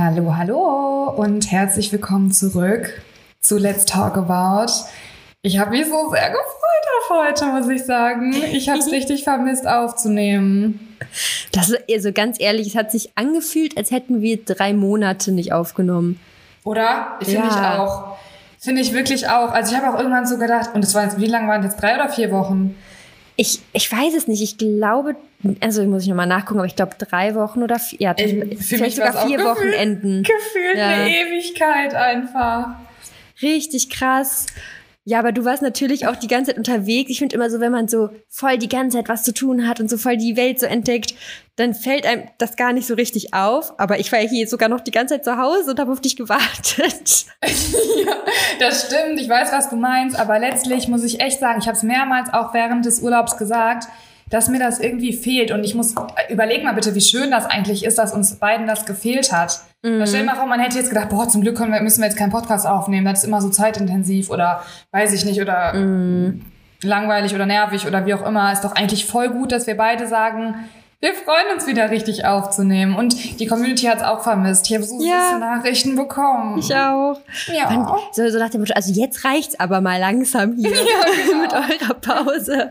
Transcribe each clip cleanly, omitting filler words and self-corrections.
Hallo, hallo und herzlich willkommen zurück zu Let's Talk About. Ich habe mich so sehr gefreut auf heute, muss ich sagen. Ich habe es richtig vermisst aufzunehmen. Das ist also ganz ehrlich, es hat sich angefühlt, als hätten wir 3 Monate nicht aufgenommen. Oder? Finde ich auch. Finde ich wirklich auch. Also ich habe auch irgendwann so gedacht, und es war jetzt, wie lange waren das, 3 oder 4 Wochen? Ich weiß es nicht. Ich glaube, also muss ich nochmal nachgucken, aber ich glaube 3 Wochen oder 4, ja, vielleicht sogar 4 Wochenenden. Gefühlt eine Ewigkeit einfach. Richtig krass. Ja, aber du warst natürlich auch die ganze Zeit unterwegs. Ich finde immer so, wenn man so voll die ganze Zeit was zu tun hat und so voll die Welt so entdeckt, dann fällt einem das gar nicht so richtig auf. Aber ich war ja hier sogar noch die ganze Zeit zu Hause und habe auf dich gewartet. Ja, das stimmt. Ich weiß, was du meinst. Aber letztlich muss ich echt sagen, ich habe es mehrmals auch während des Urlaubs gesagt, dass mir das irgendwie fehlt. Und überleg mal bitte, wie schön das eigentlich ist, dass uns beiden das gefehlt hat. Stell dir mal vor, man hätte jetzt gedacht, zum Glück müssen wir jetzt keinen Podcast aufnehmen. Das ist immer so zeitintensiv oder weiß ich nicht oder langweilig oder nervig oder wie auch immer. Ist doch eigentlich voll gut, dass wir beide sagen, wir freuen uns wieder richtig aufzunehmen. Und die Community hat es auch vermisst. Ich habe so süße Nachrichten bekommen. Ich auch. Ja. So nach dem Motto, also jetzt reicht's aber mal langsam hier mit eurer Pause.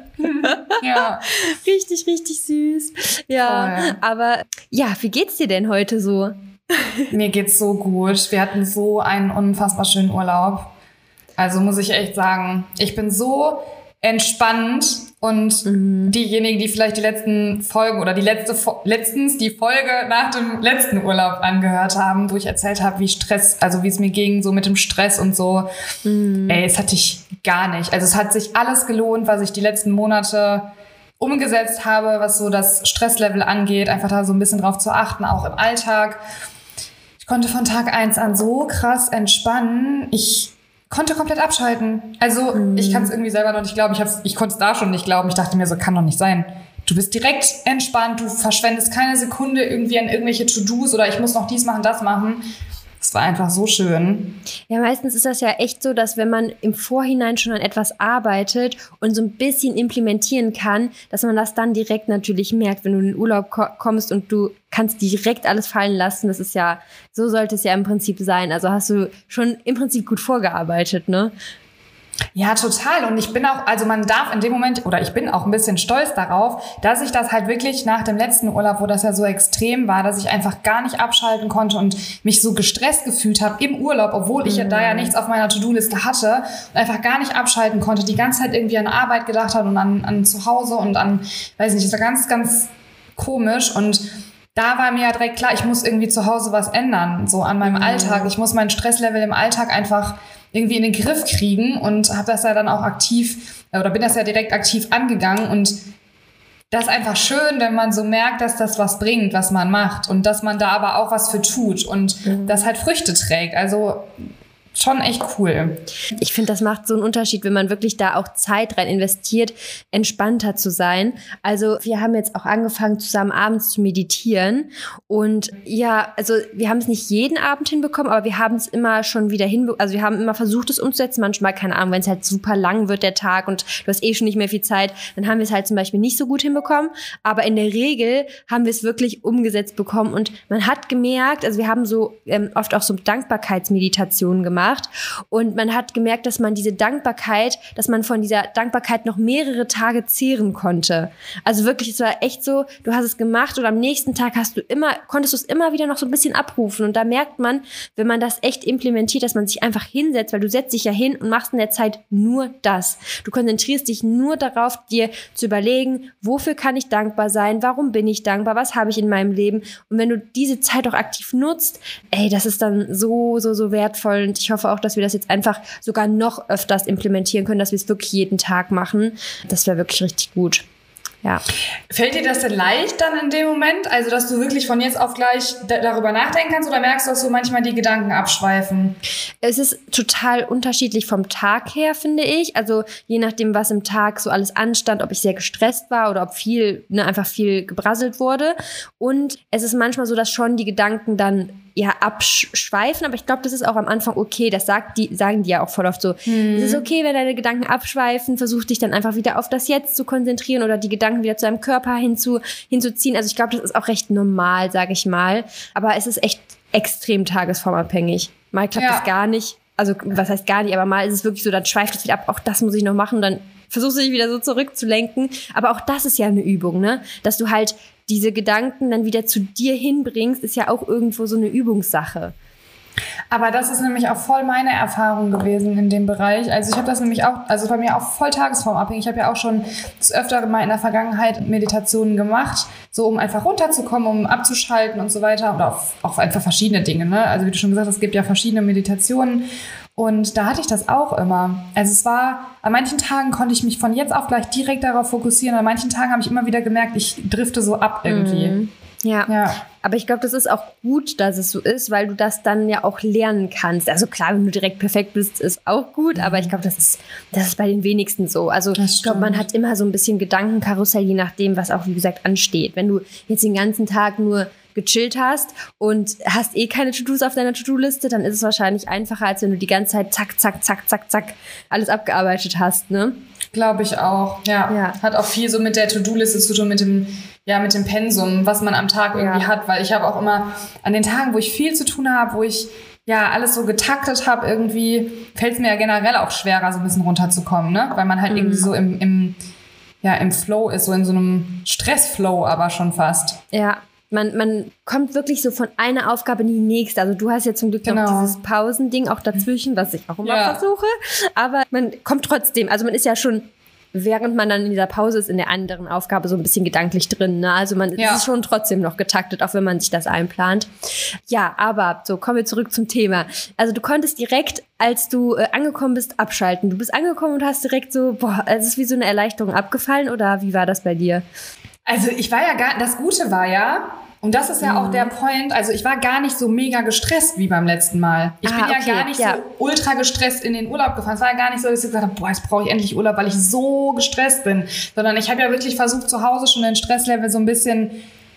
Ja. Richtig, richtig süß. Ja, voll. Aber ja, wie geht's dir denn heute so? Mir geht's so gut. Wir hatten so einen unfassbar schönen Urlaub. Also muss ich echt sagen, ich bin so entspannt und diejenigen, die vielleicht die letzten Folgen oder letztens die Folge nach dem letzten Urlaub angehört haben, wo ich erzählt habe, wie es mir ging, so mit dem Stress und so. Es hatte ich gar nicht. Also es hat sich alles gelohnt, was ich die letzten Monate umgesetzt habe, was so das Stresslevel angeht, einfach da so ein bisschen drauf zu achten, auch im Alltag. Ich konnte von Tag 1 an so krass entspannen. Ich konnte komplett abschalten. Also ich kann es irgendwie selber noch nicht glauben. Ich konnte es da schon nicht glauben. Ich dachte mir so, kann doch nicht sein. Du bist direkt entspannt, du verschwendest keine Sekunde irgendwie an irgendwelche To-Dos oder ich muss noch dies machen, das machen. Es war einfach so schön. Ja, meistens ist das ja echt so, dass wenn man im Vorhinein schon an etwas arbeitet und so ein bisschen implementieren kann, dass man das dann direkt natürlich merkt, wenn du in den Urlaub kommst und du kannst direkt alles fallen lassen. Das ist ja, so sollte es ja im Prinzip sein. Also hast du schon im Prinzip gut vorgearbeitet, ne? Ja, total. Und ich bin auch, also man darf in dem Moment, oder ich bin auch ein bisschen stolz darauf, dass ich das halt wirklich nach dem letzten Urlaub, wo das ja so extrem war, dass ich einfach gar nicht abschalten konnte und mich so gestresst gefühlt habe im Urlaub, obwohl ich da ja nichts auf meiner To-Do-Liste hatte und einfach gar nicht abschalten konnte, die ganze Zeit irgendwie an Arbeit gedacht hat und an zu Hause und an, weiß nicht, das war ganz, ganz komisch und da war mir ja direkt klar, ich muss irgendwie zu Hause was ändern, so an meinem Alltag. Ich muss mein Stresslevel im Alltag einfach irgendwie in den Griff kriegen und habe das ja dann auch bin das ja direkt aktiv angegangen und das ist einfach schön, wenn man so merkt, dass das was bringt, was man macht und dass man da aber auch was für tut und das halt Früchte trägt. Also schon echt cool. Ich finde, das macht so einen Unterschied, wenn man wirklich da auch Zeit rein investiert, entspannter zu sein. Also wir haben jetzt auch angefangen, zusammen abends zu meditieren. Und ja, also wir haben es nicht jeden Abend hinbekommen, aber wir haben es immer schon wieder hinbekommen. Also wir haben immer versucht, es umzusetzen. Manchmal, keine Ahnung, wenn es halt super lang wird, der Tag, und du hast schon nicht mehr viel Zeit, dann haben wir es halt zum Beispiel nicht so gut hinbekommen. Aber in der Regel haben wir es wirklich umgesetzt bekommen. Und man hat gemerkt, also wir haben so oft auch so Dankbarkeitsmeditationen gemacht. Und man hat gemerkt, dass man dass man von dieser Dankbarkeit noch mehrere Tage zehren konnte. Also wirklich, es war echt so, du hast es gemacht und am nächsten Tag konntest du es immer wieder noch so ein bisschen abrufen. Und da merkt man, wenn man das echt implementiert, dass man sich einfach hinsetzt, weil du setzt dich ja hin und machst in der Zeit nur das. Du konzentrierst dich nur darauf, dir zu überlegen, wofür kann ich dankbar sein, warum bin ich dankbar, was habe ich in meinem Leben. Und wenn du diese Zeit auch aktiv nutzt, das ist dann so, so, so wertvoll. Und ich hoffe auch, dass wir das jetzt einfach sogar noch öfters implementieren können, dass wir es wirklich jeden Tag machen. Das wäre wirklich richtig gut. Ja. Fällt dir das denn leicht dann in dem Moment? Also, dass du wirklich von jetzt auf gleich darüber nachdenken kannst oder merkst du, dass so manchmal die Gedanken abschweifen? Es ist total unterschiedlich vom Tag her, finde ich. Also, je nachdem, was im Tag so alles anstand, ob ich sehr gestresst war oder ob einfach viel gebrasselt wurde. Und es ist manchmal so, dass schon die Gedanken dann abschweifen, aber ich glaube, das ist auch am Anfang okay. Das sagen die ja auch voll oft so. Es ist okay, wenn deine Gedanken abschweifen, versuch dich dann einfach wieder auf das Jetzt zu konzentrieren oder die Gedanken wieder zu deinem Körper hinzuziehen. Also ich glaube, das ist auch recht normal, sage ich mal. Aber es ist echt extrem tagesformabhängig. Mal klappt es gar nicht. Also was heißt gar nicht, aber mal ist es wirklich so, dann schweift es wieder ab, auch das muss ich noch machen, dann versuchst du dich wieder so zurückzulenken. Aber auch das ist ja eine Übung, ne? Dass du halt diese Gedanken dann wieder zu dir hinbringst, ist ja auch irgendwo so eine Übungssache. Aber das ist nämlich auch voll meine Erfahrung gewesen in dem Bereich. Also ich habe das nämlich auch, also bei mir auch voll tagesformabhängig. Ich habe ja auch schon des Öfteren mal in der Vergangenheit Meditationen gemacht, so um einfach runterzukommen, um abzuschalten und so weiter. Oder auch einfach verschiedene Dinge, ne? Also wie du schon gesagt hast, es gibt ja verschiedene Meditationen. Und da hatte ich das auch immer. Also es war, an manchen Tagen konnte ich mich von jetzt auf gleich direkt darauf fokussieren. An manchen Tagen habe ich immer wieder gemerkt, ich drifte so ab irgendwie. Ja. Aber ich glaube, das ist auch gut, dass es so ist, weil du das dann ja auch lernen kannst. Also klar, wenn du direkt perfekt bist, ist auch gut, aber ich glaube, das ist bei den wenigsten so. Also ich glaube, man hat immer so ein bisschen Gedankenkarussell, je nachdem, was auch, wie gesagt, ansteht. Wenn du jetzt den ganzen Tag nur gechillt hast und hast keine To-Dos auf deiner To-Do-Liste, dann ist es wahrscheinlich einfacher, als wenn du die ganze Zeit zack, zack, zack, zack, zack alles abgearbeitet hast, ne? Glaube ich auch, ja. Hat auch viel so mit der To-Do-Liste zu tun, mit dem Pensum, was man am Tag irgendwie hat, weil ich habe auch immer an den Tagen, wo ich viel zu tun habe, wo ich alles so getaktet habe, irgendwie fällt es mir ja generell auch schwerer, so ein bisschen runterzukommen, ne? Weil man halt irgendwie so im Flow ist, so in so einem Stressflow aber schon fast. Ja. Man kommt wirklich so von einer Aufgabe in die nächste. Also du hast ja zum Glück noch dieses Pausending auch dazwischen, was ich auch immer versuche. Aber man kommt trotzdem, also man ist ja schon, während man dann in dieser Pause ist, in der anderen Aufgabe so ein bisschen gedanklich drin. Ne? Also man ist schon trotzdem noch getaktet, auch wenn man sich das einplant. Ja, aber so, kommen wir zurück zum Thema. Also du konntest direkt, als du angekommen bist, abschalten. Du bist angekommen und hast direkt so, es ist wie so eine Erleichterung abgefallen, oder wie war das bei dir? Also das Gute war ja, und das ist ja auch der Point, also ich war gar nicht so mega gestresst wie beim letzten Mal. Ich bin gar nicht so ultra gestresst in den Urlaub gefahren. Es war ja gar nicht so, dass ich gesagt habe, jetzt brauche ich endlich Urlaub, weil ich so gestresst bin. Sondern ich habe ja wirklich versucht, zu Hause schon den Stresslevel so ein bisschen,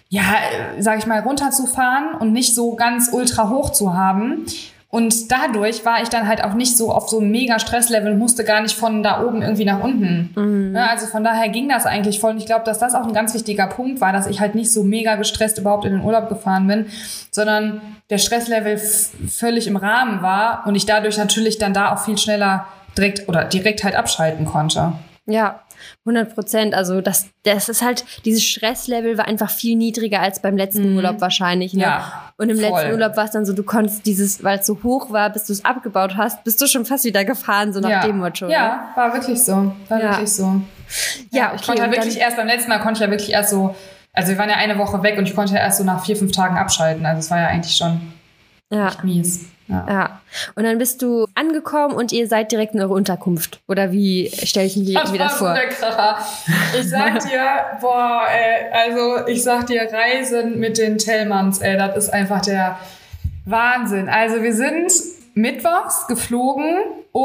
sag ich mal, runterzufahren und nicht so ganz ultra hoch zu haben. Und dadurch war ich dann halt auch nicht so auf so einem mega Stresslevel, musste gar nicht von da oben irgendwie nach unten. Ja, also von daher ging das eigentlich voll. Und ich glaube, dass das auch ein ganz wichtiger Punkt war, dass ich halt nicht so mega gestresst überhaupt in den Urlaub gefahren bin, sondern der Stresslevel völlig im Rahmen war und ich dadurch natürlich dann da auch viel schneller direkt halt abschalten konnte. Ja, 100%. Also das ist halt, dieses Stresslevel war einfach viel niedriger als beim letzten Urlaub wahrscheinlich. Ne? Ja, und im letzten Urlaub war es dann so, du konntest weil es so hoch war, bis du es abgebaut hast, bist du schon fast wieder gefahren, so nach dem Motto. Ja, war wirklich so. Ja, okay, ich konnte wirklich erst beim letzten Mal so, also wir waren ja eine Woche weg und ich konnte ja erst so nach 4-5 Tagen abschalten. Also es war ja eigentlich schon echt mies. Ja. Und dann bist du angekommen und ihr seid direkt in eure Unterkunft. Oder wie stelle ich mir das vor? Ich sag dir, Reisen mit den Tellmanns, das ist einfach der Wahnsinn. Also wir sind mittwochs geflogen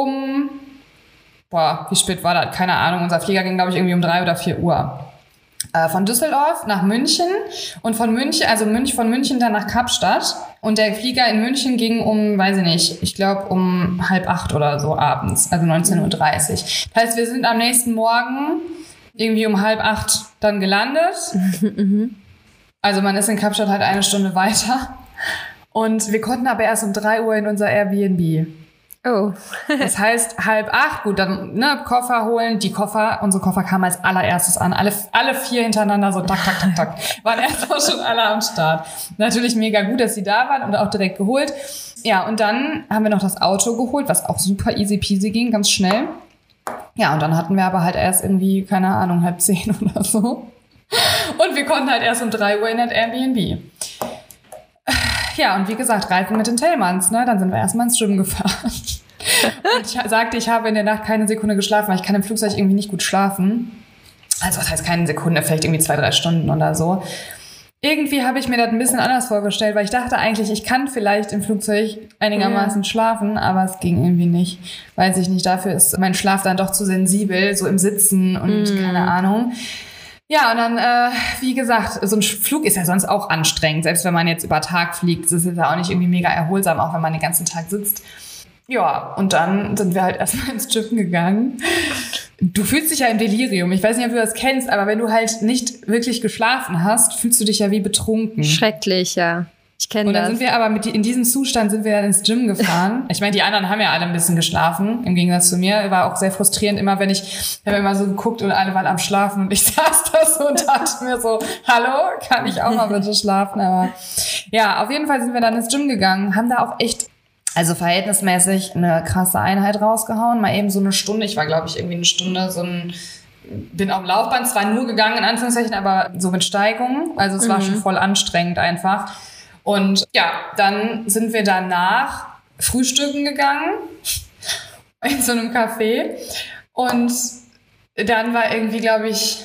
wie spät war das? Keine Ahnung. Unser Flieger ging, glaube ich, irgendwie um 3 oder 4 Uhr. Von Düsseldorf nach München und von München dann nach Kapstadt. Und der Flieger in München ging um, weiß ich nicht, ich glaube um 7:30 oder so abends, also 19:30 Uhr. Das heißt, wir sind am nächsten Morgen irgendwie um 7:30 dann gelandet. Also man ist in Kapstadt halt 1 Stunde weiter. Und wir konnten aber erst um 3 Uhr in unser Airbnb. Oh. Das heißt, 7:30, gut, dann Koffer holen. Unsere Koffer kamen als allererstes an. Alle 4 hintereinander, so tak, tak, tak, tak. Waren erst auch schon alle am Start. Natürlich mega gut, dass sie da waren und auch direkt geholt. Ja, und dann haben wir noch das Auto geholt, was auch super easy peasy ging, ganz schnell. Ja, und dann hatten wir aber halt erst irgendwie, keine Ahnung, 9:30 oder so. Und wir konnten halt erst um 3 Uhr in das Airbnb. Ja, und wie gesagt, Reisen mit den Tellmanns, ne? Dann sind wir erstmal ins Schwimmen gefahren. Und ich sagte, ich habe in der Nacht keine Sekunde geschlafen, weil ich kann im Flugzeug irgendwie nicht gut schlafen. Also was heißt keine Sekunde, vielleicht irgendwie 2-3 Stunden oder so. Irgendwie habe ich mir das ein bisschen anders vorgestellt, weil ich dachte eigentlich, ich kann vielleicht im Flugzeug einigermaßen schlafen, aber es ging irgendwie nicht. Weiß ich nicht, dafür ist mein Schlaf dann doch zu sensibel, so im Sitzen und keine Ahnung. Ja, und dann, wie gesagt, so ein Flug ist ja sonst auch anstrengend. Selbst wenn man jetzt über Tag fliegt, das ist ja auch nicht irgendwie mega erholsam, auch wenn man den ganzen Tag sitzt. Ja, und dann sind wir halt erstmal ins Schiffen gegangen. Du fühlst dich ja im Delirium. Ich weiß nicht, ob du das kennst, aber wenn du halt nicht wirklich geschlafen hast, fühlst du dich ja wie betrunken. Schrecklich, ja. Ich kenne das. Und dann sind wir aber in diesem Zustand sind wir dann ins Gym gefahren. Ich meine, die anderen haben ja alle ein bisschen geschlafen, im Gegensatz zu mir. War auch sehr frustrierend, immer wenn ich habe immer so geguckt und alle waren am Schlafen und ich saß da so und dachte mir so, hallo, kann ich auch mal bitte schlafen? Aber ja, auf jeden Fall sind wir dann ins Gym gegangen, haben da auch echt, also verhältnismäßig eine krasse Einheit rausgehauen. Mal eben so eine Stunde, ich war glaube ich irgendwie eine Stunde bin auf dem Laufband, zwar nur gegangen in Anführungszeichen, aber so mit Steigungen. Also es war schon voll anstrengend einfach. Und ja, dann sind wir danach frühstücken gegangen in so einem Café. Und dann war irgendwie, glaube ich,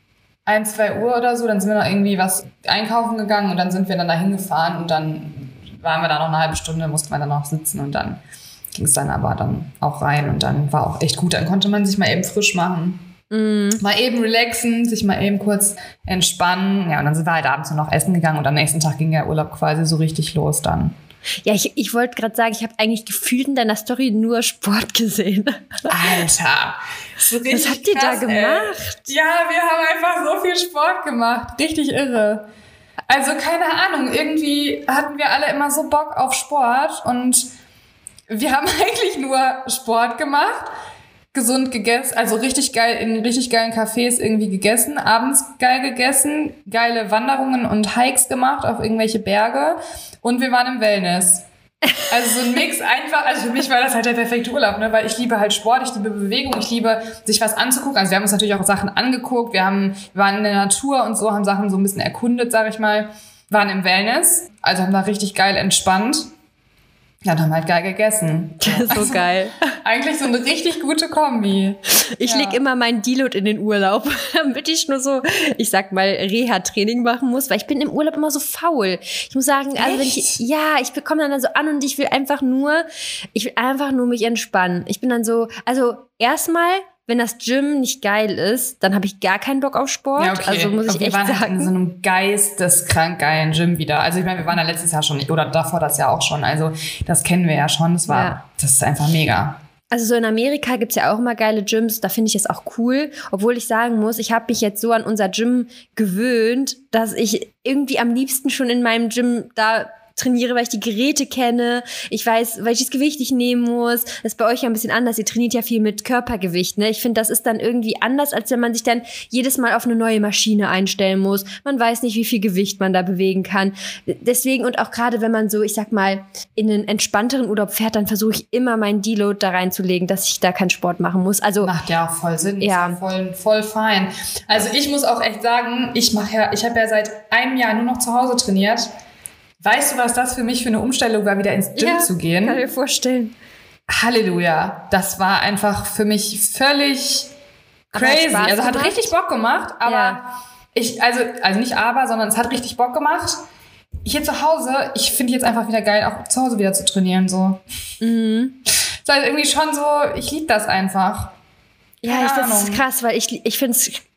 1, 2 Uhr oder so. Dann sind wir noch irgendwie was einkaufen gegangen und dann sind wir dann da hingefahren und dann waren wir da noch eine halbe Stunde, mussten wir dann noch sitzen und dann ging es dann aber dann auch rein und dann war auch echt gut. Dann konnte man sich mal eben frisch machen. Mal eben relaxen, sich mal eben kurz entspannen. Ja, und dann sind wir halt abends noch essen gegangen und am nächsten Tag ging der Urlaub quasi so richtig los dann. Ja, ich wollte gerade sagen, ich habe eigentlich gefühlt in deiner Story nur Sport gesehen. Alter, so richtig was habt ihr krass, da gemacht? Ja, wir haben einfach so viel Sport gemacht. Richtig irre. Also keine Ahnung, irgendwie hatten wir alle immer so Bock auf Sport und wir haben eigentlich nur Sport gemacht. Gesund gegessen, also richtig geil in richtig geilen Cafés irgendwie gegessen, abends geil gegessen, geile Wanderungen und Hikes gemacht auf irgendwelche Berge und wir waren im Wellness. Also so ein Mix einfach, also für mich war das halt der perfekte Urlaub, ne, weil ich liebe halt Sport, ich liebe Bewegung, ich liebe sich was anzugucken. Also wir haben uns natürlich auch Sachen angeguckt, wir waren in der Natur und so, haben Sachen so ein bisschen erkundet, sag ich mal, waren im Wellness, also haben da richtig geil entspannt. Ja, und haben halt geil gegessen. Das ist so geil. Eigentlich so eine richtig gute Kombi. Ich leg immer meinen Deload in den Urlaub, damit ich nur so, ich sag mal, Reha-Training machen muss, weil ich bin im Urlaub immer so faul. Ich muss sagen, also wenn ich bekomme dann so an und ich will einfach nur mich entspannen. Ich bin dann so, also erstmal, wenn das Gym nicht geil ist, dann habe ich gar keinen Bock auf Sport. Ja, okay. Also muss ich echt sagen. Wir waren halt in so einem geisteskrank geilen Gym wieder. Also ich meine, wir waren da letztes Jahr schon, oder davor das Jahr auch schon. Also das kennen wir ja schon. Das ist einfach mega. Also so in Amerika gibt's ja auch immer geile Gyms, da finde ich es auch cool. Obwohl ich sagen muss, ich habe mich jetzt so an unser Gym gewöhnt, dass ich irgendwie am liebsten schon in meinem Gym da trainiere, weil ich die Geräte kenne. Ich weiß, welches Gewicht ich nehmen muss. Das ist bei euch ja ein bisschen anders. Ihr trainiert ja viel mit Körpergewicht, ne? Ich finde, das ist dann irgendwie anders, als wenn man sich dann jedes Mal auf eine neue Maschine einstellen muss. Man weiß nicht, wie viel Gewicht man da bewegen kann. Deswegen und auch gerade, wenn man so, ich sag mal, in einen entspannteren Urlaub fährt, dann versuche ich immer meinen Deload da reinzulegen, dass ich da keinen Sport machen muss. Also macht ja auch voll Sinn. Ja. Ist ja voll fein. Also ich muss auch echt sagen, ich habe ja seit einem Jahr nur noch zu Hause trainiert. Weißt du, was das für mich für eine Umstellung war, wieder ins Gym zu gehen? Kann ich mir vorstellen. Halleluja. Das war einfach für mich völlig crazy. Also hat richtig Bock gemacht, aber also nicht aber, sondern es hat richtig Bock gemacht. Hier zu Hause, ich finde jetzt einfach wieder geil, auch zu Hause wieder zu trainieren, so. Mhm. Das heißt irgendwie schon so, ich liebe das einfach. Ja, das ist krass, weil ich finde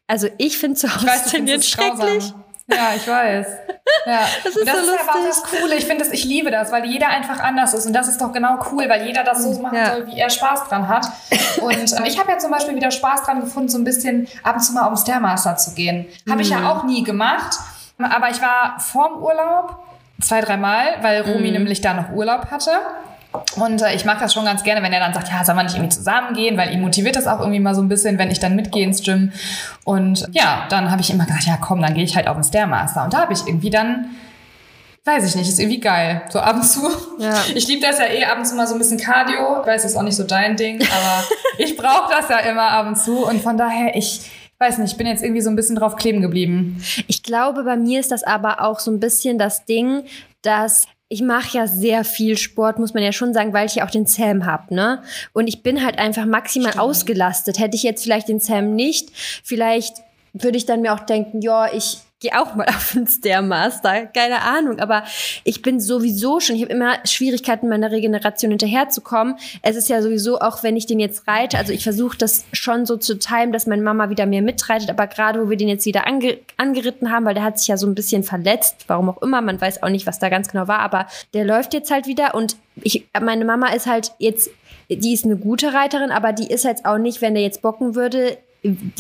zu Hause trainieren schrecklich. Ja, ich weiß. Ja. Das ist aber auch das Coole. Ich liebe das, weil jeder einfach anders ist. Und das ist doch genau cool, weil jeder das so machen soll, wie er Spaß dran hat. Und ich habe ja zum Beispiel wieder Spaß dran gefunden, so ein bisschen ab und zu mal aufs Stairmaster zu gehen. Habe ich ja auch nie gemacht. Aber ich war vorm Urlaub 2, 3 Mal, weil Romy nämlich da noch Urlaub hatte. Und ich mag das schon ganz gerne, wenn er dann sagt, ja, soll man nicht irgendwie zusammen gehen, weil ihn motiviert das auch irgendwie mal so ein bisschen, wenn ich dann mitgehe ins Gym. Und ja, dann habe ich immer gedacht, ja komm, dann gehe ich halt auf den Stairmaster. Und da habe ich irgendwie dann, weiß ich nicht, ist irgendwie geil, so ab und zu. Ja. Ich liebe das ja ab und zu mal so ein bisschen Cardio. Ich weiß, das ist auch nicht so dein Ding, aber ich brauche das ja immer ab und zu. Und von daher, ich weiß nicht, ich bin jetzt irgendwie so ein bisschen drauf kleben geblieben. Ich glaube, bei mir ist das aber auch so ein bisschen das Ding, dass ich mache ja sehr viel Sport, muss man ja schon sagen, weil ich ja auch den Sam habe, ne? Und ich bin halt einfach maximal ausgelastet. Hätte ich jetzt vielleicht den Sam nicht, vielleicht würde ich dann mir auch denken, ja, ich gehe auch mal auf den Stairmaster, keine Ahnung. Aber ich bin sowieso schon, ich habe immer Schwierigkeiten, meiner Regeneration hinterherzukommen. Es ist ja sowieso, auch wenn ich den jetzt reite, also ich versuche das schon so zu timen, dass meine Mama wieder mehr mitreitet. Aber gerade, wo wir den jetzt wieder angeritten haben, weil der hat sich ja so ein bisschen verletzt, warum auch immer, man weiß auch nicht, was da ganz genau war, aber der läuft jetzt halt wieder. Und meine Mama ist halt jetzt, die ist eine gute Reiterin, aber die ist jetzt auch nicht, wenn der jetzt bocken würde,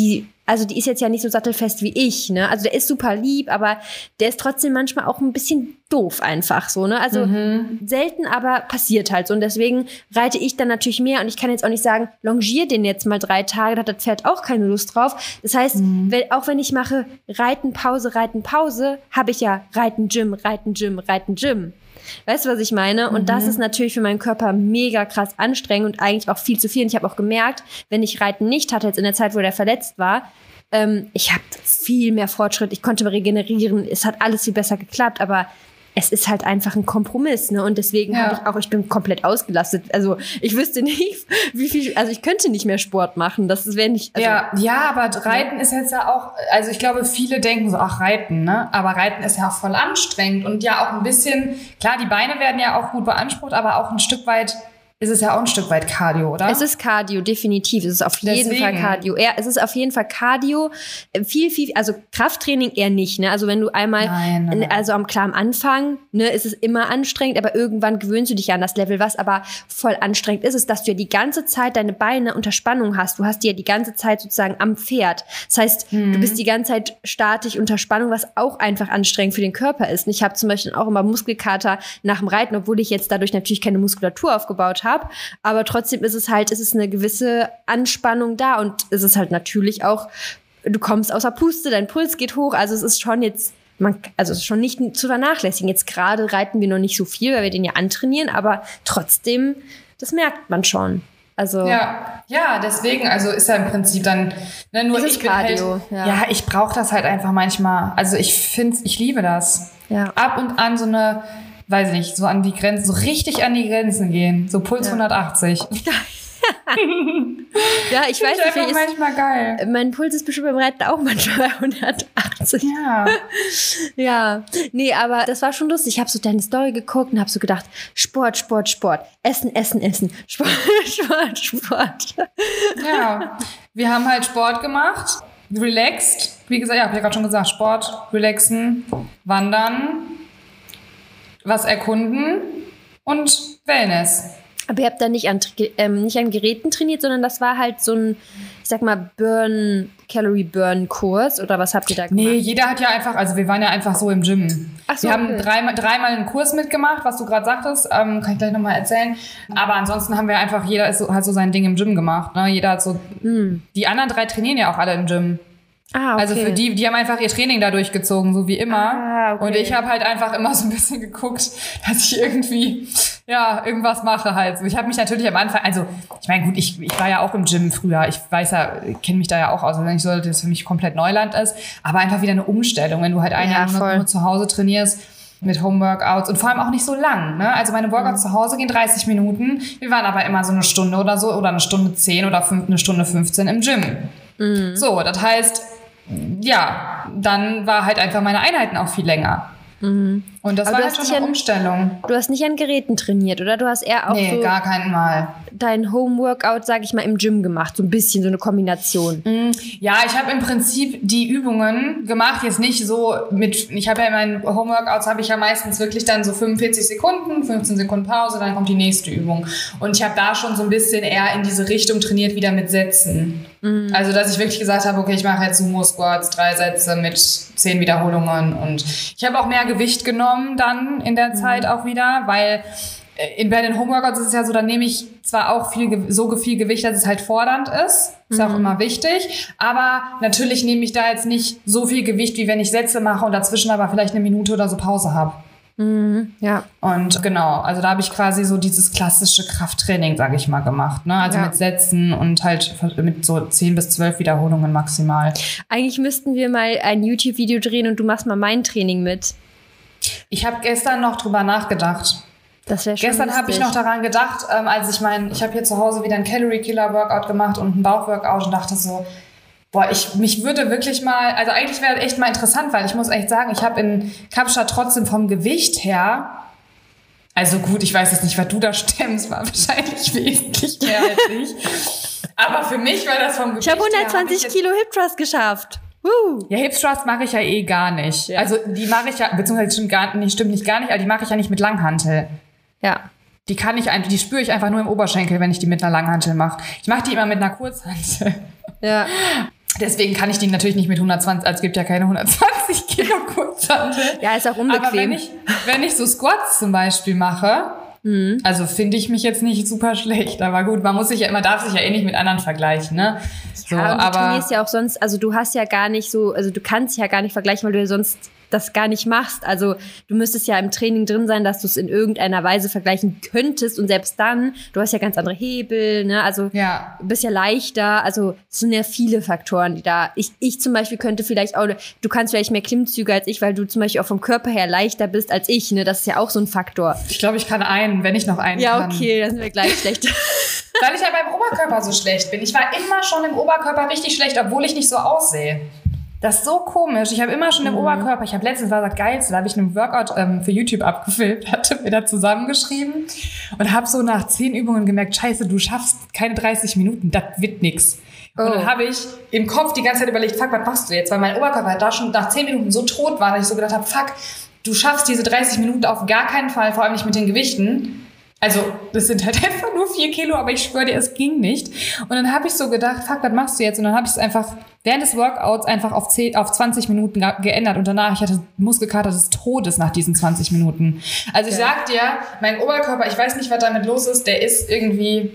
also die ist jetzt ja nicht so sattelfest wie ich, ne? Also der ist super lieb, aber der ist trotzdem manchmal auch ein bisschen doof einfach so, ne? Also selten, aber passiert halt so. Und deswegen reite ich dann natürlich mehr. Und ich kann jetzt auch nicht sagen, longier den jetzt mal 3 Tage, da hat das Pferd auch keine Lust drauf. Das heißt, auch wenn ich mache Reiten, Pause, habe ich ja Reiten, Gym, Reiten, Gym, Reiten, Gym. Weißt du, was ich meine? Und das ist natürlich für meinen Körper mega krass anstrengend und eigentlich auch viel zu viel. Und ich habe auch gemerkt, wenn ich Reiten nicht hatte, jetzt in der Zeit, wo der verletzt war, ich habe viel mehr Fortschritt, ich konnte regenerieren, es hat alles viel besser geklappt, aber es ist halt einfach ein Kompromiss, ne? Und deswegen ich bin komplett ausgelastet. Also ich wüsste nicht, wie viel, also ich könnte nicht mehr Sport machen. Das wäre nicht. Also, ja, aber Reiten ist jetzt ja auch, also ich glaube, viele denken so, ach, Reiten, ne? Aber Reiten ist ja auch voll anstrengend und ja auch ein bisschen, klar, die Beine werden ja auch gut beansprucht, aber auch ein Stück weit ist es ja auch ein Stück weit Cardio, oder? Es ist Cardio, definitiv. Es ist auf jeden Fall Cardio. Es ist auf jeden Fall Cardio. Viel, also Krafttraining eher nicht, ne? Also wenn du einmal, also am Anfang, ne, ist es immer anstrengend, aber irgendwann gewöhnst du dich an das Level. Was aber voll anstrengend ist, dass du ja die ganze Zeit deine Beine unter Spannung hast. Du hast die ja die ganze Zeit sozusagen am Pferd. Das heißt, du bist die ganze Zeit statisch unter Spannung, was auch einfach anstrengend für den Körper ist. Und ich habe zum Beispiel auch immer Muskelkater nach dem Reiten, obwohl ich jetzt dadurch natürlich keine Muskulatur aufgebaut habe. Aber trotzdem ist es eine gewisse Anspannung da und es ist halt natürlich auch, du kommst außer Puste, dein Puls geht hoch, also es ist schon jetzt, es ist schon nicht zu vernachlässigen. Jetzt gerade reiten wir noch nicht so viel, weil wir den ja antrainieren, aber trotzdem, das merkt man schon. Also ja, deswegen, also ist ja im Prinzip dann, ne, nur ich bin Cardio, halt, ich brauche das halt einfach manchmal. Also ich liebe das. Ja. Ab und an so eine, weiß nicht, so an die Grenzen, so richtig an die Grenzen gehen. So Puls 180. Ja, ich weiß nicht, ist manchmal geil. Mein Puls ist bestimmt beim Reiten auch manchmal 180. Ja. Ja, nee, aber das war schon lustig. Ich habe so deine Story geguckt und habe so gedacht, Sport. Essen. Sport. Ja, wir haben halt Sport gemacht, relaxed. Wie gesagt, ich habe ja gerade schon gesagt, Sport, relaxen, wandern, was erkunden und Wellness. Aber ihr habt da nicht an Geräten trainiert, sondern das war halt so ein, ich sag mal, Calorie-Burn-Kurs oder was habt ihr da gemacht? Nee, jeder hat ja einfach, also wir waren ja einfach so im Gym. Ach so, wir haben dreimal einen Kurs mitgemacht, was du gerade sagtest, kann ich gleich nochmal erzählen. Aber ansonsten haben wir einfach, jeder hat so sein Ding im Gym gemacht. Ne? Jeder hat so, die anderen 3 trainieren ja auch alle im Gym. Ah, okay. Also für die haben einfach ihr Training da durchgezogen, so wie immer. Ah, okay. Und ich habe halt einfach immer so ein bisschen geguckt, dass ich irgendwie, irgendwas mache halt. Ich habe mich natürlich am Anfang, also ich meine, gut, ich war ja auch im Gym früher. Ich weiß ja, kenne mich da ja auch aus, also nicht so, dass das für mich komplett Neuland ist. Aber einfach wieder eine Umstellung, wenn du halt ein Jahr nur zu Hause trainierst mit Homeworkouts und vor allem auch nicht so lang. Ne? Also meine Workouts zu Hause gehen 30 Minuten. Wir waren aber immer so eine Stunde oder so oder eine Stunde 10 oder eine Stunde 15 im Gym. Mhm. So, das heißt, ja, dann war halt einfach meine Einheiten auch viel länger. Mhm. Und das war halt schon eine Umstellung. Du hast nicht an Geräten trainiert, oder? Du hast eher auch so gar kein Mal. Dein Homeworkout, sag ich mal, im Gym gemacht. So ein bisschen, so eine Kombination. Ja, ich habe im Prinzip die Übungen gemacht, jetzt nicht so ich habe ja in meinen Homeworkouts habe ich ja meistens wirklich dann so 45 Sekunden, 15 Sekunden Pause, dann kommt die nächste Übung. Und ich habe da schon so ein bisschen eher in diese Richtung trainiert, wieder mit Sätzen. Also, dass ich wirklich gesagt habe, okay, ich mache jetzt Sumo-Squats, 3 Sätze mit 10 Wiederholungen. Und ich habe auch mehr Gewicht genommen dann in der Zeit auch wieder, weil bei den Homeworkouts ist es ja so, dann nehme ich zwar auch viel Gewicht, dass es halt fordernd ist ja auch immer wichtig, aber natürlich nehme ich da jetzt nicht so viel Gewicht, wie wenn ich Sätze mache und dazwischen aber vielleicht eine Minute oder so Pause habe. Ja. Und genau, also da habe ich quasi so dieses klassische Krafttraining, sage ich mal, gemacht, ne? Also mit Sätzen und halt mit so 10 bis 12 Wiederholungen maximal. Eigentlich müssten wir mal ein YouTube-Video drehen und du machst mal mein Training mit. Ich habe gestern noch drüber nachgedacht. Das wäre schon Gestern habe ich noch daran gedacht, als ich habe hier zu Hause wieder ein Calorie-Killer-Workout gemacht und ein Bauchworkout und dachte so, mich würde wirklich mal, also eigentlich wäre echt mal interessant, weil ich muss echt sagen, ich habe in Kapstadt trotzdem vom Gewicht her, also gut, ich weiß jetzt nicht, was du da stemmst, war wahrscheinlich wesentlich mehr als ich, aber für mich war das vom Gewicht her. Ich habe 120 Kilo Hip Thrust geschafft. Ja, Hip Thrust mache ich ja eh gar nicht. Ja. Also die mache ich ja, beziehungsweise stimmt nicht gar nicht, aber die mache ich ja nicht mit Langhantel. Ja. Die spüre ich einfach nur im Oberschenkel, wenn ich die mit einer Langhantel mache. Ich mache die immer mit einer Kurzhantel. Ja. Deswegen kann ich die natürlich nicht mit 120, also es gibt ja keine 120 Kilo Kurzhantel. Ja, ist auch unbequem. Aber wenn ich so Squats zum Beispiel mache, also finde ich mich jetzt nicht super schlecht. Aber gut, man darf sich ja eh nicht mit anderen vergleichen, ne? So, Ja, und du aber trainierst ja auch sonst, also du hast ja gar nicht so, also du kannst ja gar nicht vergleichen, weil du ja sonst das gar nicht machst. Also du müsstest ja im Training drin sein, dass du es in irgendeiner Weise vergleichen könntest und selbst dann, du hast ja ganz andere Hebel, ne? Also du bist ja leichter, also es sind ja viele Faktoren, die da, ich zum Beispiel könnte vielleicht auch, du kannst vielleicht mehr Klimmzüge als ich, weil du zum Beispiel auch vom Körper her leichter bist als ich, ne? Das ist ja auch so ein Faktor. Ich glaube, ich kann wenn ich noch einen kann. Ja, okay, dann sind wir gleich schlecht. Weil ich ja beim Oberkörper so schlecht bin. Ich war immer schon im Oberkörper richtig schlecht, obwohl ich nicht so aussehe. Das ist so komisch. Ich habe immer schon im Oberkörper, ich habe letztens war das Geilste, da habe ich einen Workout für YouTube abgefilmt, hatte mir da zusammengeschrieben und habe so nach 10 Übungen gemerkt, scheiße, du schaffst keine 30 Minuten, das wird nix. Und dann habe ich im Kopf die ganze Zeit überlegt, fuck, was machst du jetzt? Weil mein Oberkörper da schon nach 10 Minuten so tot war, dass ich so gedacht habe, fuck, du schaffst diese 30 Minuten auf gar keinen Fall, vor allem nicht mit den Gewichten. Also, das sind halt einfach nur 4 Kilo, aber ich schwöre dir, es ging nicht. Und dann habe ich so gedacht, fuck, was machst du jetzt? Und dann habe ich es einfach während des Workouts einfach auf 20 Minuten geändert. Und danach, ich hatte Muskelkater des Todes nach diesen 20 Minuten. Also ich sag dir, mein Oberkörper, ich weiß nicht, was damit los ist, der ist irgendwie,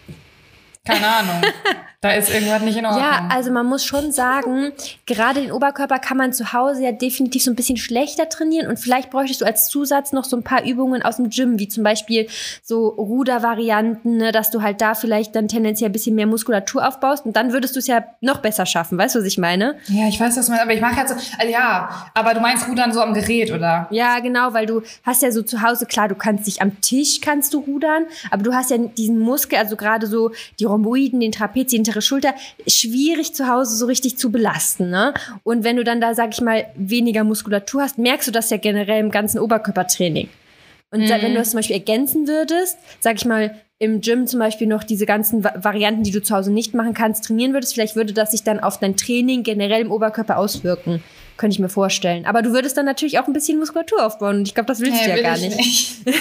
keine Ahnung. Da ist irgendwas nicht in Ordnung. Ja, also man muss schon sagen, gerade den Oberkörper kann man zu Hause ja definitiv so ein bisschen schlechter trainieren und vielleicht bräuchtest du als Zusatz noch so ein paar Übungen aus dem Gym, wie zum Beispiel so Rudervarianten, ne, dass du halt da vielleicht dann tendenziell ein bisschen mehr Muskulatur aufbaust und dann würdest du es ja noch besser schaffen. Weißt du, was ich meine? Ja, ich weiß, was du meinst, aber ich mache jetzt so, also ja, aber du meinst Rudern so am Gerät, oder? Ja, genau, weil du hast ja so zu Hause, klar, du kannst dich am Tisch, kannst du rudern, aber du hast ja diesen Muskel, also gerade so die Rhomboiden, den Trapez, die hintere Schulter, schwierig zu Hause so richtig zu belasten, ne? Und wenn du dann da, sag ich mal, weniger Muskulatur hast, merkst du das ja generell im ganzen Oberkörpertraining. Und wenn du das zum Beispiel ergänzen würdest, sag ich mal, im Gym zum Beispiel noch diese ganzen Varianten, die du zu Hause nicht machen kannst, trainieren würdest, vielleicht würde das sich dann auf dein Training generell im Oberkörper auswirken. Könnte ich mir vorstellen. Aber du würdest dann natürlich auch ein bisschen Muskulatur aufbauen. Und ich glaube, das willst du ja gar nicht. Ich finde,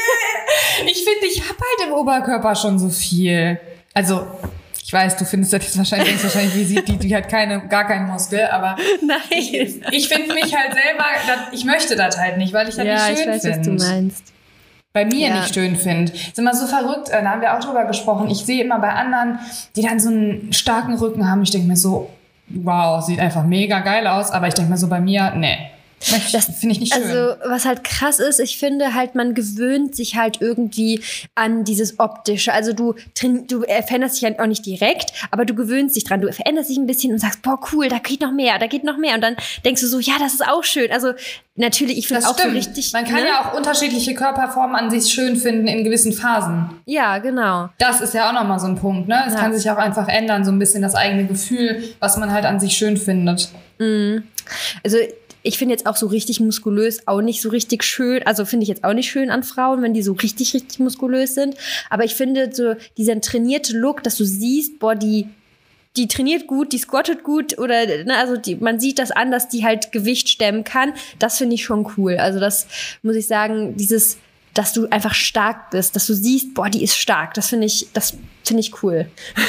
ich habe halt im Oberkörper schon so viel. Also, ich weiß, du findest das jetzt wahrscheinlich, wie sieht die hat gar keinen Muskel, aber nein. Ich finde mich halt selber, ich möchte das halt nicht, weil ich das nicht schön finde. Ja, ich weiß, was du meinst. Bei mir nicht schön finde. Ist immer so verrückt, da haben wir auch drüber gesprochen. Ich sehe immer bei anderen, die dann so einen starken Rücken haben, ich denke mir so, wow, sieht einfach mega geil aus, aber ich denke mir so bei mir, nee. Das finde ich nicht schön. Also, was halt krass ist, ich finde halt, man gewöhnt sich halt irgendwie an dieses Optische. Also du veränderst dich halt auch nicht direkt, aber du gewöhnst dich dran. Du veränderst dich ein bisschen und sagst, boah, cool, da geht noch mehr. Und dann denkst du so, ja, das ist auch schön. Also natürlich, ich finde es auch so richtig. Man kann ja auch unterschiedliche Körperformen an sich schön finden in gewissen Phasen. Ja, genau. Das ist ja auch nochmal so ein Punkt, ne? Es kann sich auch einfach ändern, so ein bisschen das eigene Gefühl, was man halt an sich schön findet. Also ich finde jetzt auch so richtig muskulös auch nicht so richtig schön. Also finde ich jetzt auch nicht schön an Frauen, wenn die so richtig, richtig muskulös sind. Aber ich finde so dieser trainierte Look, dass du siehst, boah, die trainiert gut, die squattet gut oder, ne, also man sieht das an, dass die halt Gewicht stemmen kann. Das finde ich schon cool. Also das muss ich sagen, dass du einfach stark bist, dass du siehst, boah, die ist stark. Das finde ich cool.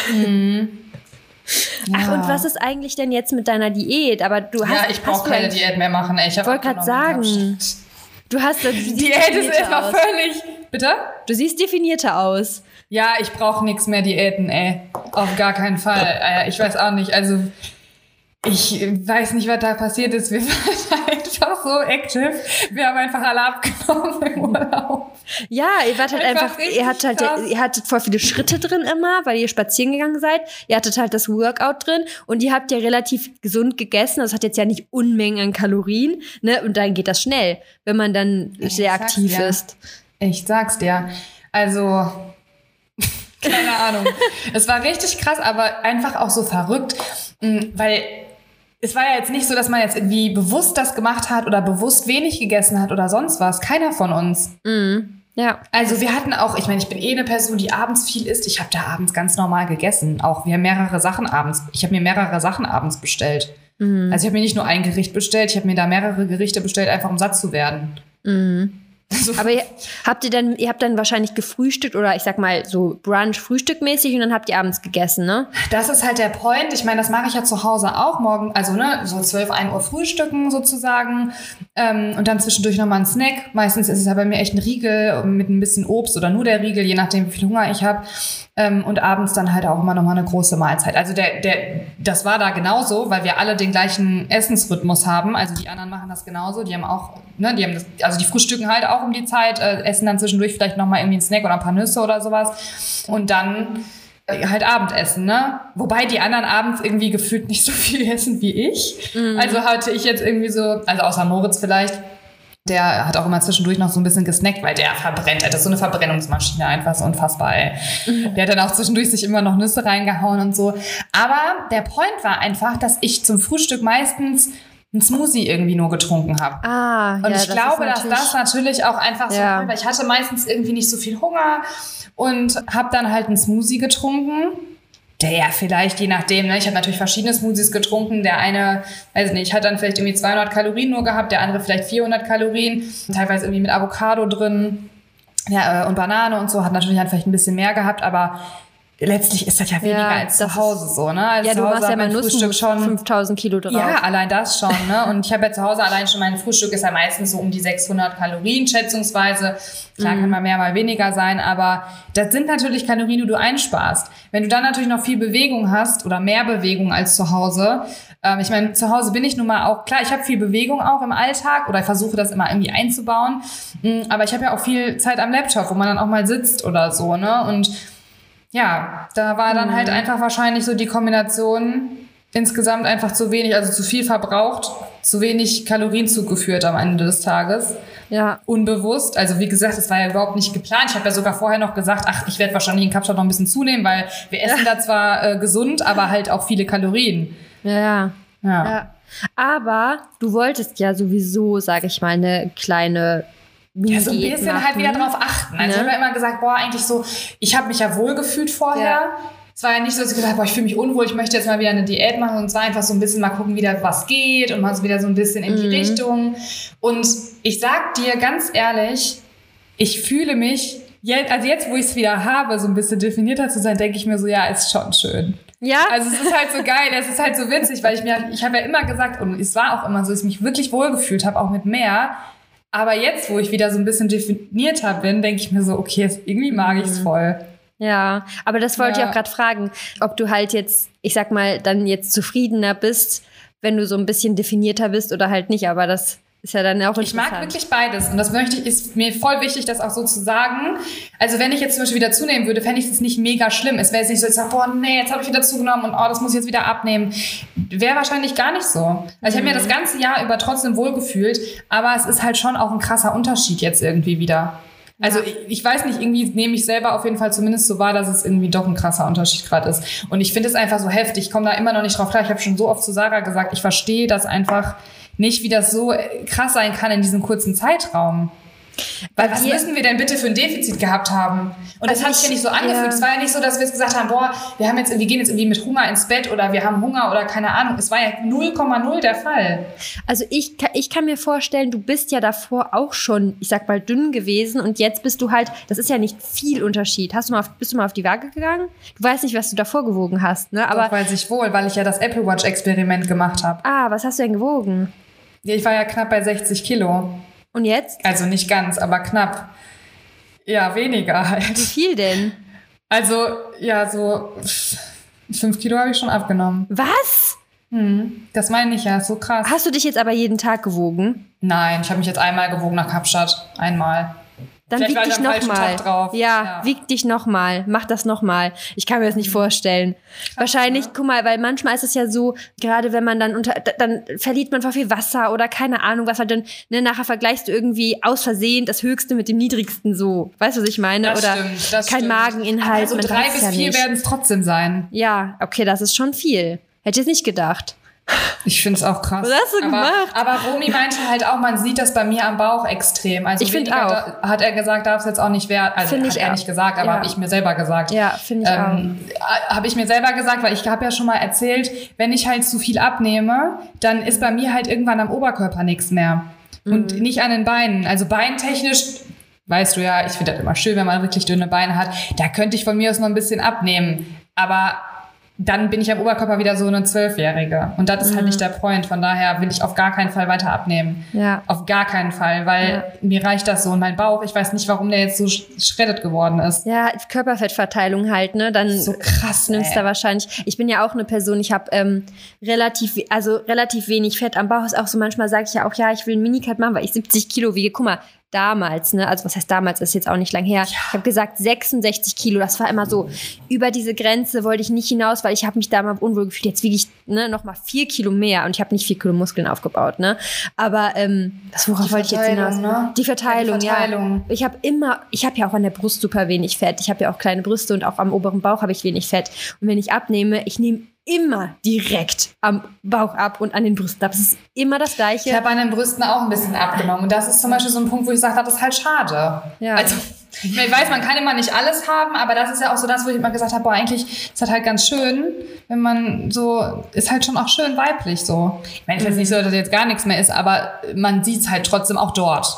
Ja. Ach, und was ist eigentlich denn jetzt mit deiner Diät? Aber du hast, ja, ich brauche keine Diät mehr machen. Ich wollte gerade sagen, du hast Diät ist erstmal völlig. Bitte? Du siehst definierter aus. Ja, ich brauche nichts mehr Diäten, ey. Auf gar keinen Fall. Ich weiß auch nicht. Also ich weiß nicht, was da passiert ist. Wir waren einfach so active. Wir haben einfach alle abgenommen im Urlaub. Ja, ihr wart halt einfach ihr hattet voll viele Schritte drin immer, weil ihr spazieren gegangen seid. Ihr hattet halt das Workout drin und ihr habt ja relativ gesund gegessen. Das hat jetzt ja nicht Unmengen an Kalorien, ne? Und dann geht das schnell, wenn man dann sehr aktiv ist. Ich sag's dir. Also, keine Ahnung. Es war richtig krass, aber einfach auch so verrückt, weil es war ja jetzt nicht so, dass man jetzt irgendwie bewusst das gemacht hat oder bewusst wenig gegessen hat oder sonst was. Keiner von uns. Ja. Also wir hatten auch, ich meine, ich bin eine Person, die abends viel isst. Ich habe da abends ganz normal gegessen. Auch wir haben mehrere Sachen abends. Ich habe mir mehrere Sachen abends bestellt. Also ich habe mir nicht nur ein Gericht bestellt, ich habe mir da mehrere Gerichte bestellt, einfach um satt zu werden. Aber ihr habt dann wahrscheinlich gefrühstückt oder ich sag mal so Brunch-Frühstückmäßig und dann habt ihr abends gegessen, ne? Das ist halt der Point. Ich meine, das mache ich ja zu Hause auch morgen, also ne, so 12, 1 Uhr frühstücken sozusagen und dann zwischendurch nochmal ein Snack. Meistens ist es ja bei mir echt ein Riegel mit ein bisschen Obst oder nur der Riegel, je nachdem, wie viel Hunger ich habe. Und abends dann halt auch immer nochmal eine große Mahlzeit. Also das war da genauso, weil wir alle den gleichen Essensrhythmus haben. Also die anderen machen das genauso. Die haben auch, ne, die frühstücken halt auch um die Zeit, essen dann zwischendurch vielleicht nochmal irgendwie einen Snack oder ein paar Nüsse oder sowas. Und dann halt Abendessen, ne? Wobei die anderen abends irgendwie gefühlt nicht so viel essen wie ich. Mhm. Also hatte ich jetzt irgendwie so, also außer Moritz vielleicht, der hat auch immer zwischendurch noch so ein bisschen gesnackt, weil der verbrennt. Das ist so eine Verbrennungsmaschine, einfach so unfassbar, ey. Der hat dann auch zwischendurch sich immer noch Nüsse reingehauen und so. Aber der Point war einfach, dass ich zum Frühstück meistens einen Smoothie irgendwie nur getrunken habe. Und ich glaube, dass das natürlich auch einfach so war, weil ich hatte meistens irgendwie nicht so viel Hunger und habe dann halt einen Smoothie getrunken. Der ja vielleicht, je nachdem, ne, ich habe natürlich verschiedene Smoothies getrunken. Der eine, weiß nicht, hat dann vielleicht irgendwie 200 Kalorien nur gehabt, der andere vielleicht 400 Kalorien, teilweise irgendwie mit Avocado drin, ja, und Banane und so, hat natürlich halt vielleicht ein bisschen mehr gehabt, aber letztlich ist das ja weniger als zu Hause so, ne? Also ja, du machst ja mein Frühstück schon 5000 Kilo drauf. Ja, allein das schon, ne? Und ich habe ja zu Hause allein schon, mein Frühstück ist ja meistens so um die 600 Kalorien schätzungsweise. Klar kann mal mehr, mal weniger sein, aber das sind natürlich Kalorien, die du einsparst. Wenn du dann natürlich noch viel Bewegung hast oder mehr Bewegung als zu Hause, ich meine, zu Hause bin ich nun mal auch, klar, ich habe viel Bewegung auch im Alltag oder ich versuche das immer irgendwie einzubauen, aber ich habe ja auch viel Zeit am Laptop, wo man dann auch mal sitzt oder so, ne? Und ja, da war dann halt einfach wahrscheinlich so die Kombination insgesamt einfach zu wenig, also zu viel verbraucht, zu wenig Kalorien zugeführt am Ende des Tages. Ja. Unbewusst. Also wie gesagt, das war ja überhaupt nicht geplant. Ich habe ja sogar vorher noch gesagt, ich werde wahrscheinlich in Kapstadt noch ein bisschen zunehmen, weil wir essen da zwar gesund, aber halt auch viele Kalorien. Ja. Aber du wolltest ja sowieso, sage ich mal, eine kleine so ein bisschen machen. Halt wieder drauf achten. Also ich habe ja immer gesagt, eigentlich so, ich habe mich ja wohl gefühlt vorher. Ja. Es war ja nicht so, dass ich gesagt habe, ich fühle mich unwohl, ich möchte jetzt mal wieder eine Diät machen. Und es war einfach so ein bisschen mal gucken, wieder was geht und mal so wieder so ein bisschen in die Richtung. Und ich sag dir ganz ehrlich, ich fühle mich, jetzt wo ich es wieder habe, so ein bisschen definierter zu sein, denke ich mir so, ja, ist schon schön. Ja. Also es ist halt so geil, es ist halt so witzig, weil ich habe ja immer gesagt, und es war auch immer so, dass ich mich wirklich wohlgefühlt habe, auch mit mehr. Aber jetzt, wo ich wieder so ein bisschen definierter bin, denke ich mir so, okay, irgendwie mag ich es voll. Ja, aber das wollte ich auch gerade fragen, ob du halt jetzt, ich sag mal, dann jetzt zufriedener bist, wenn du so ein bisschen definierter bist oder halt nicht. Aber das ist ja dann auch interessant. Ich mag wirklich beides und das ist mir voll wichtig, das auch so zu sagen. Also wenn ich jetzt zum Beispiel wieder zunehmen würde, fände ich das nicht mega schlimm. Es wäre jetzt nicht so, ich sage, jetzt habe ich wieder zugenommen und das muss ich jetzt wieder abnehmen. Wäre wahrscheinlich gar nicht so. Also ich habe mir das ganze Jahr über trotzdem wohlgefühlt, aber es ist halt schon auch ein krasser Unterschied jetzt irgendwie wieder. Also ich weiß nicht, irgendwie nehme ich selber auf jeden Fall zumindest so wahr, dass es irgendwie doch ein krasser Unterschied gerade ist. Und ich finde es einfach so heftig. Ich komme da immer noch nicht drauf klar. Ich habe schon so oft zu Sarah gesagt, ich verstehe das einfach nicht, wie das so krass sein kann in diesem kurzen Zeitraum. Weil was müssen wir denn bitte für ein Defizit gehabt haben? Und das hat sich ja nicht so angefühlt. Es war ja nicht so, dass wir jetzt gesagt haben, wir gehen jetzt irgendwie mit Hunger ins Bett oder wir haben Hunger oder keine Ahnung. Es war ja 0,0 der Fall. Also ich kann mir vorstellen, du bist ja davor auch schon, ich sag mal, dünn gewesen und jetzt bist du halt, das ist ja nicht viel Unterschied. Bist du mal auf die Waage gegangen? Du weißt nicht, was du davor gewogen hast, ne? Aber doch, weiß ich wohl, weil ich ja das Apple Watch Experiment gemacht habe. Was hast du denn gewogen? Ja, ich war ja knapp bei 60 Kilo. Und jetzt? Also nicht ganz, aber knapp. Ja, weniger halt. Wie viel denn? Also, ja, so 5 Kilo habe ich schon abgenommen. Was? Das meine ich ja, ist so krass. Hast du dich jetzt aber jeden Tag gewogen? Nein, ich habe mich jetzt einmal gewogen nach Kapstadt. Einmal. Dann wieg dich nochmal. Ja, wieg dich nochmal. Mach das nochmal. Ich kann mir das nicht vorstellen. Krass, wahrscheinlich, guck mal, weil manchmal ist es ja so, gerade wenn man dann verliert man voll viel Wasser oder keine Ahnung, was halt dann, nachher vergleichst du irgendwie aus Versehen das Höchste mit dem Niedrigsten so. Weißt du, was ich meine? Das oder stimmt, kein Mageninhalt. Also 3 bis 4 werden es trotzdem sein. Ja, okay, das ist schon viel. Hätte ich jetzt nicht gedacht. Ich finde es auch krass. Was hast du gemacht? Aber Romy meinte halt auch, man sieht das bei mir am Bauch extrem. Also ich finde auch. Hat er gesagt, darf es jetzt auch nicht werden. Also hat er nicht gesagt, aber habe ich mir selber gesagt. Ja, finde ich auch. Habe ich mir selber gesagt, weil ich habe ja schon mal erzählt, wenn ich halt zu viel abnehme, dann ist bei mir halt irgendwann am Oberkörper nichts mehr. und nicht an den Beinen. Also beintechnisch, weißt du ja, ich finde das immer schön, wenn man wirklich dünne Beine hat. Da könnte ich von mir aus noch ein bisschen abnehmen. Aber dann bin ich am Oberkörper wieder so eine 12-Jährige. Und das ist halt nicht der Point. Von daher will ich auf gar keinen Fall weiter abnehmen. Ja. Auf gar keinen Fall, weil mir reicht das so. Und mein Bauch, ich weiß nicht, warum der jetzt so shredded geworden ist. Ja, Körperfettverteilung halt, ne? Dann so krass, nimmst du da wahrscheinlich. Ich bin ja auch eine Person, ich habe relativ wenig Fett am Bauch. Ist auch so, manchmal sage ich ja auch, ja, ich will einen Minicut machen, weil ich 70 Kilo wiege. Guck mal, damals, ne, also was heißt damals, ist jetzt auch nicht lang her. Ja. Ich habe gesagt 66 Kilo, das war immer so, über diese Grenze wollte ich nicht hinaus, weil ich habe mich da mal unwohl gefühlt. Jetzt wiege ich noch mal 4 Kilo mehr und ich habe nicht 4 Kilo Muskeln aufgebaut, ne. Aber worauf wollte ich jetzt hinaus? Ne? Die Verteilung, ja. Ich habe ja auch an der Brust super wenig Fett. Ich habe ja auch kleine Brüste und auch am oberen Bauch habe ich wenig Fett. Und wenn ich abnehme, ich nehme immer direkt am Bauch ab und an den Brüsten ab. Das ist immer das Gleiche. Ich habe an den Brüsten auch ein bisschen abgenommen. Und das ist zum Beispiel so ein Punkt, wo ich sage, das ist halt schade. Ja. Also, ich weiß, man kann immer nicht alles haben, aber das ist ja auch so das, wo ich immer gesagt habe, boah, eigentlich ist das halt ganz schön, wenn man so, ist halt schon auch schön weiblich so. Ich meine, es ist jetzt nicht so, dass jetzt gar nichts mehr ist, aber man sieht es halt trotzdem auch dort.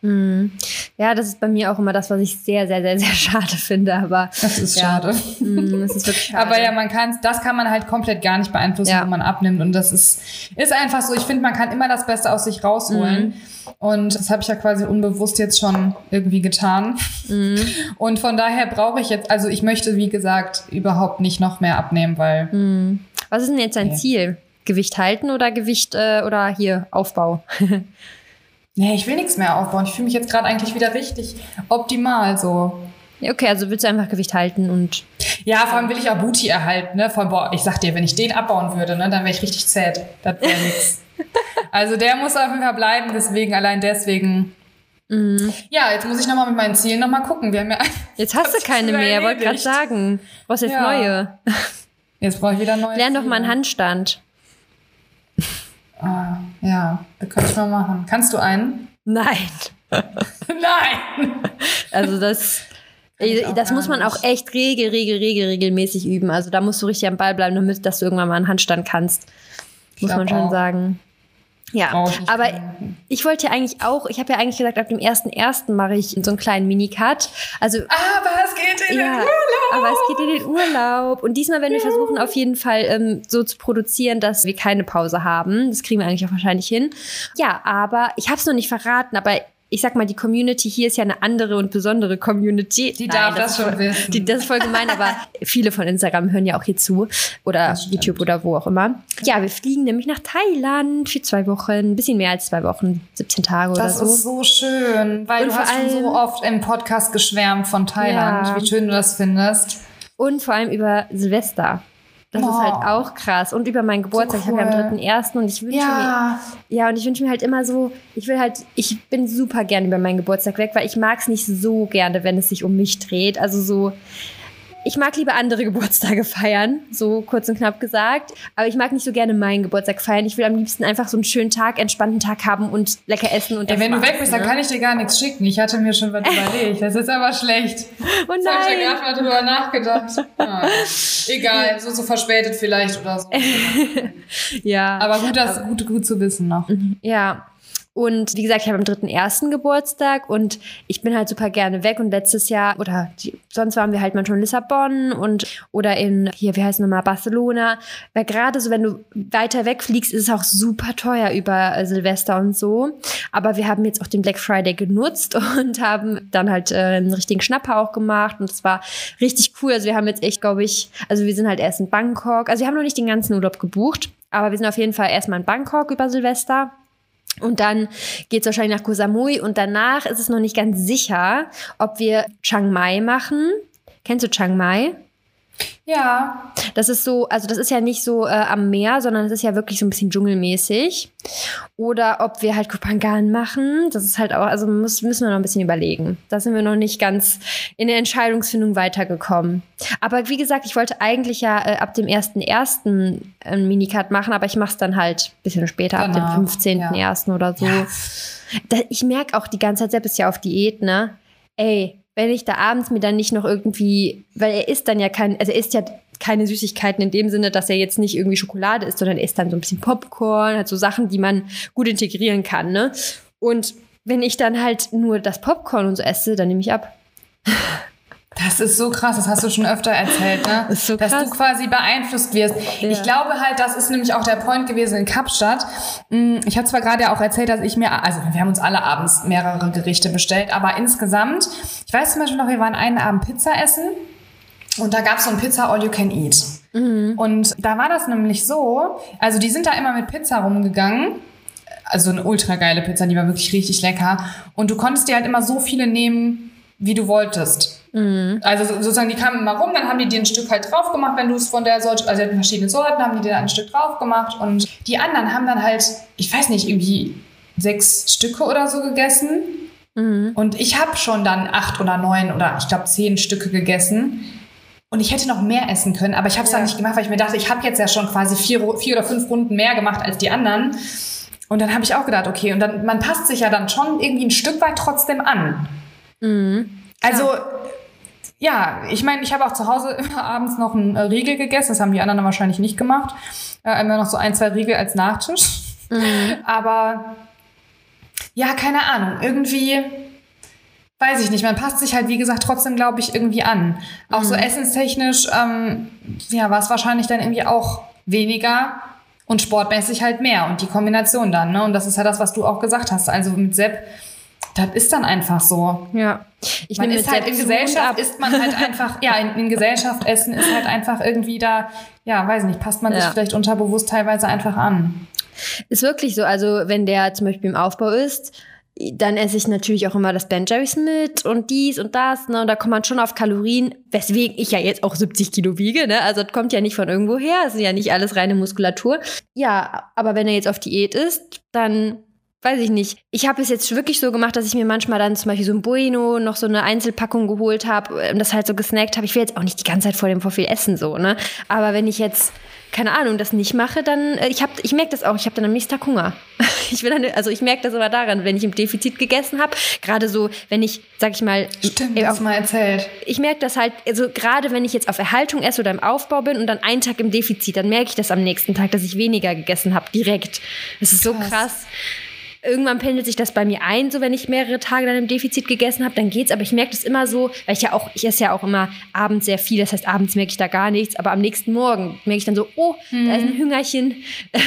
Ja, das ist bei mir auch immer das, was ich sehr, sehr, sehr, sehr schade finde. Aber das ist schade. Das ist wirklich schade. Aber ja, das kann man halt komplett gar nicht beeinflussen, wenn man abnimmt. Und das ist einfach so. Ich finde, man kann immer das Beste aus sich rausholen. Und das habe ich ja quasi unbewusst jetzt schon irgendwie getan. Und von daher brauche ich jetzt, also ich möchte, wie gesagt, überhaupt nicht noch mehr abnehmen, weil... Was ist denn jetzt dein Ziel? Gewicht halten oder Gewicht oder hier Aufbau? Nee, ich will nichts mehr aufbauen. Ich fühle mich jetzt gerade eigentlich wieder richtig optimal so. Okay, also willst du einfach Gewicht halten und... Ja, vor allem will ich auch Booty erhalten. Ne? Ich sag dir, wenn ich den abbauen würde, ne, dann wäre ich richtig zäh. Das wäre nix. Also der muss auf jeden Fall bleiben, allein deswegen... Ja, jetzt muss ich nochmal mit meinen Zielen nochmal gucken. Wir haben ja jetzt hast du keine mehr, wollte gerade sagen. Du brauchst jetzt neue. Jetzt brauche ich wieder neue. Lern doch mal einen Handstand. Ja, das könnte ich mal machen. Kannst du einen? Nein. Nein! Also das muss man auch echt regelmäßig üben. Also da musst du richtig am Ball bleiben, damit dass du irgendwann mal einen Handstand kannst. Muss man schon sagen. Ja, aber ich wollte ja eigentlich auch, ich habe ja eigentlich gesagt, ab dem 1.1. mache ich so einen kleinen Minicut. Also, aber es geht in den Urlaub. Aber es geht in den Urlaub. Und diesmal werden wir versuchen, auf jeden Fall so zu produzieren, dass wir keine Pause haben. Das kriegen wir eigentlich auch wahrscheinlich hin. Ja, aber ich habe es noch nicht verraten, aber ich sag mal, die Community hier ist ja eine andere und besondere Community. Die darf das schon wissen. Das ist voll gemein, aber viele von Instagram hören ja auch hier zu. Oder YouTube oder wo auch immer. Ja, wir fliegen nämlich nach Thailand für 2 Wochen. Ein bisschen mehr als 2 Wochen, 17 Tage oder so. Das ist so schön, weil du hast schon so oft im Podcast geschwärmt von Thailand. Ja. Wie schön du das findest. Und vor allem über Silvester. Das ist halt auch krass. Und über meinen Geburtstag. So cool. Ich habe ja am 3.1. und ich wünsche mir halt immer so, ich bin super gern über meinen Geburtstag weg, weil ich mag es nicht so gerne, wenn es sich um mich dreht. Also so, ich mag lieber andere Geburtstage feiern, so kurz und knapp gesagt. Aber ich mag nicht so gerne meinen Geburtstag feiern. Ich will am liebsten einfach so einen schönen Tag, entspannten Tag haben und lecker essen. Und wenn du weg bist, dann kann ich dir gar nichts schicken. Ich hatte mir schon was überlegt. Das ist aber schlecht. Oh nein. Jetzt habe ich ja gerade mal drüber nachgedacht. Egal, so verspätet vielleicht oder so. Ja. Aber gut zu wissen noch. Ja. Und wie gesagt, ich habe am 3.1. Geburtstag und ich bin halt super gerne weg. Und letztes Jahr, sonst waren wir halt manchmal in Lissabon oder in, wie heißt es nochmal, Barcelona. Weil gerade so, wenn du weiter wegfliegst, ist es auch super teuer über Silvester und so. Aber wir haben jetzt auch den Black Friday genutzt und haben dann halt einen richtigen Schnapper auch gemacht. Und es war richtig cool. Also wir haben jetzt echt, glaube ich, wir sind halt erst in Bangkok. Also wir haben noch nicht den ganzen Urlaub gebucht, aber wir sind auf jeden Fall erstmal in Bangkok über Silvester. Und dann geht's wahrscheinlich nach Koh Samui und danach ist es noch nicht ganz sicher, ob wir Chiang Mai machen. Kennst du Chiang Mai? Ja. Das ist so, also das ist ja nicht so am Meer, sondern es ist ja wirklich so ein bisschen dschungelmäßig. Oder ob wir halt Koh Phangan machen. Das ist halt auch, also müssen wir noch ein bisschen überlegen. Da sind wir noch nicht ganz in der Entscheidungsfindung weitergekommen. Aber wie gesagt, ich wollte eigentlich ja ab dem 1.1. einen Minicut machen, aber ich mache es dann halt ein bisschen später, ab dem 15.1. oder so. Ja. Ich merke auch die ganze Zeit, Sepp ist ja auf Diät, ne? Ey, wenn ich da abends mir dann nicht noch irgendwie, weil er isst ja keine Süßigkeiten in dem Sinne, dass er jetzt nicht irgendwie Schokolade isst, sondern er isst dann so ein bisschen Popcorn, halt so Sachen, die man gut integrieren kann, ne? Und wenn ich dann halt nur das Popcorn und so esse, dann nehme ich ab. Das ist so krass, das hast du schon öfter erzählt, ne? Das ist so krass. Dass du quasi beeinflusst wirst. Ja. Ich glaube halt, das ist nämlich auch der Point gewesen in Kapstadt. Ich habe zwar gerade ja auch erzählt, dass wir haben uns alle abends mehrere Gerichte bestellt, aber insgesamt, ich weiß zum Beispiel noch, wir waren einen Abend Pizza essen und da gab es so ein Pizza All You Can Eat. Und da war das nämlich so, also die sind da immer mit Pizza rumgegangen. Also eine ultra geile Pizza, die war wirklich richtig lecker. Und du konntest dir halt immer so viele nehmen, wie du wolltest. Also sozusagen, die kamen immer rum, dann haben die dir ein Stück halt drauf gemacht, wenn du es von der Sorte, also die hatten verschiedene Sorten, haben die dir ein Stück drauf gemacht und die anderen haben dann halt, ich weiß nicht, irgendwie 6 Stücke oder so gegessen. Und ich habe schon dann 8 oder 9 oder ich glaube 10 Stücke gegessen. Und ich hätte noch mehr essen können, aber ich habe es dann nicht gemacht, weil ich mir dachte, ich habe jetzt ja schon quasi 4 oder 5 Runden mehr gemacht als die anderen. Und dann habe ich auch gedacht, okay, und dann man passt sich ja dann schon irgendwie ein Stück weit trotzdem an. Also, ja, ich meine, ich habe auch zu Hause immer abends noch einen Riegel gegessen. Das haben die anderen wahrscheinlich nicht gemacht. Immer noch so 1, 2 Riegel als Nachtisch. Aber, ja, keine Ahnung. Irgendwie, weiß ich nicht. Man passt sich halt, wie gesagt, trotzdem, glaube ich, irgendwie an. Auch so essenstechnisch, war es wahrscheinlich dann irgendwie auch weniger und sportmäßig halt mehr. Und die Kombination dann, ne? Und das ist ja das, was du auch gesagt hast. Also mit Sepp, das ist dann einfach so. Ja. Man ist halt in Gesellschaft, isst man halt einfach, ja, in Gesellschaft essen ist halt einfach irgendwie da, ja, weiß nicht, passt man sich vielleicht unterbewusst teilweise einfach an. Ist wirklich so, also wenn der zum Beispiel im Aufbau ist, dann esse ich natürlich auch immer das Ben Jerry's mit und dies und das, ne, und da kommt man schon auf Kalorien, weswegen ich ja jetzt auch 70 Kilo wiege, ne, also das kommt ja nicht von irgendwo her, es ist ja nicht alles reine Muskulatur. Ja, aber wenn er jetzt auf Diät ist, dann weiß ich nicht. Ich habe es jetzt wirklich so gemacht, dass ich mir manchmal dann zum Beispiel so ein Bueno, noch so eine Einzelpackung geholt habe und das halt so gesnackt habe. Ich will jetzt auch nicht die ganze Zeit vor viel essen, so, ne? Aber wenn ich jetzt, keine Ahnung, das nicht mache, dann, ich merke das auch, ich habe dann am nächsten Tag Hunger. Ich merke das immer daran, wenn ich im Defizit gegessen habe. Gerade so, wenn ich, sag ich mal... Stimmt, hast du mal erzählt. Ich merke das halt, also gerade wenn ich jetzt auf Erhaltung esse oder im Aufbau bin und dann einen Tag im Defizit, dann merke ich das am nächsten Tag, dass ich weniger gegessen habe, direkt. Das ist so krass. Irgendwann pendelt sich das bei mir ein, so wenn ich mehrere Tage dann im Defizit gegessen habe, dann geht's. Aber ich merke das immer so, weil ich esse ja auch immer abends sehr viel. Das heißt, abends merke ich da gar nichts. Aber am nächsten Morgen merke ich dann so, oh, da ist ein Hüngerchen.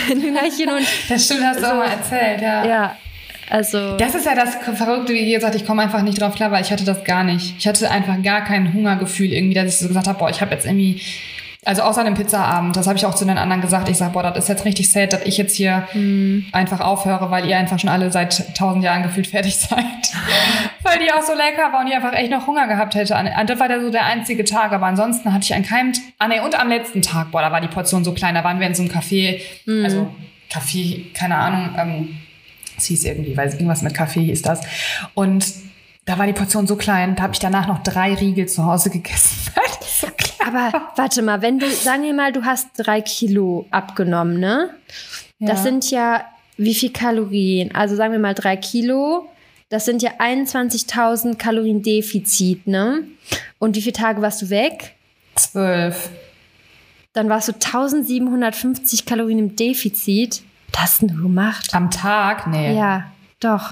Und das stimmt, hast du auch mal erzählt, ja. Ja, also... Das ist ja das Verrückte, wie gesagt, ich komme einfach nicht drauf klar, weil ich hatte das gar nicht. Ich hatte einfach gar kein Hungergefühl irgendwie, dass ich so gesagt habe, boah, ich habe jetzt irgendwie... Also außer dem Pizzaabend, das habe ich auch zu den anderen gesagt. Ich sage, boah, das ist jetzt richtig sad, dass ich jetzt hier einfach aufhöre, weil ihr einfach schon alle seit 1000 Jahren gefühlt fertig seid. Weil die auch so lecker war und ich einfach echt noch Hunger gehabt hätte. Das war so der einzige Tag, aber ansonsten hatte ich an keinem... und am letzten Tag, boah, da war die Portion so klein, da waren wir in so einem Café, also Café, keine Ahnung, es hieß irgendwie, weil irgendwas mit Kaffee hieß das. Und da war die Portion so klein, da habe ich danach noch 3 Riegel zu Hause gegessen. So aber warte mal, wenn du, sagen wir mal, du hast 3 Kilo abgenommen, ne? Ja. Das sind ja wie viel Kalorien? Also sagen wir mal 3 Kilo, das sind ja 21.000 Kalorien Defizit, ne? Und wie viele Tage warst du weg? 12. Dann warst du 1750 Kalorien im Defizit. Was hast du gemacht? Am Tag? Nee. Ja, doch.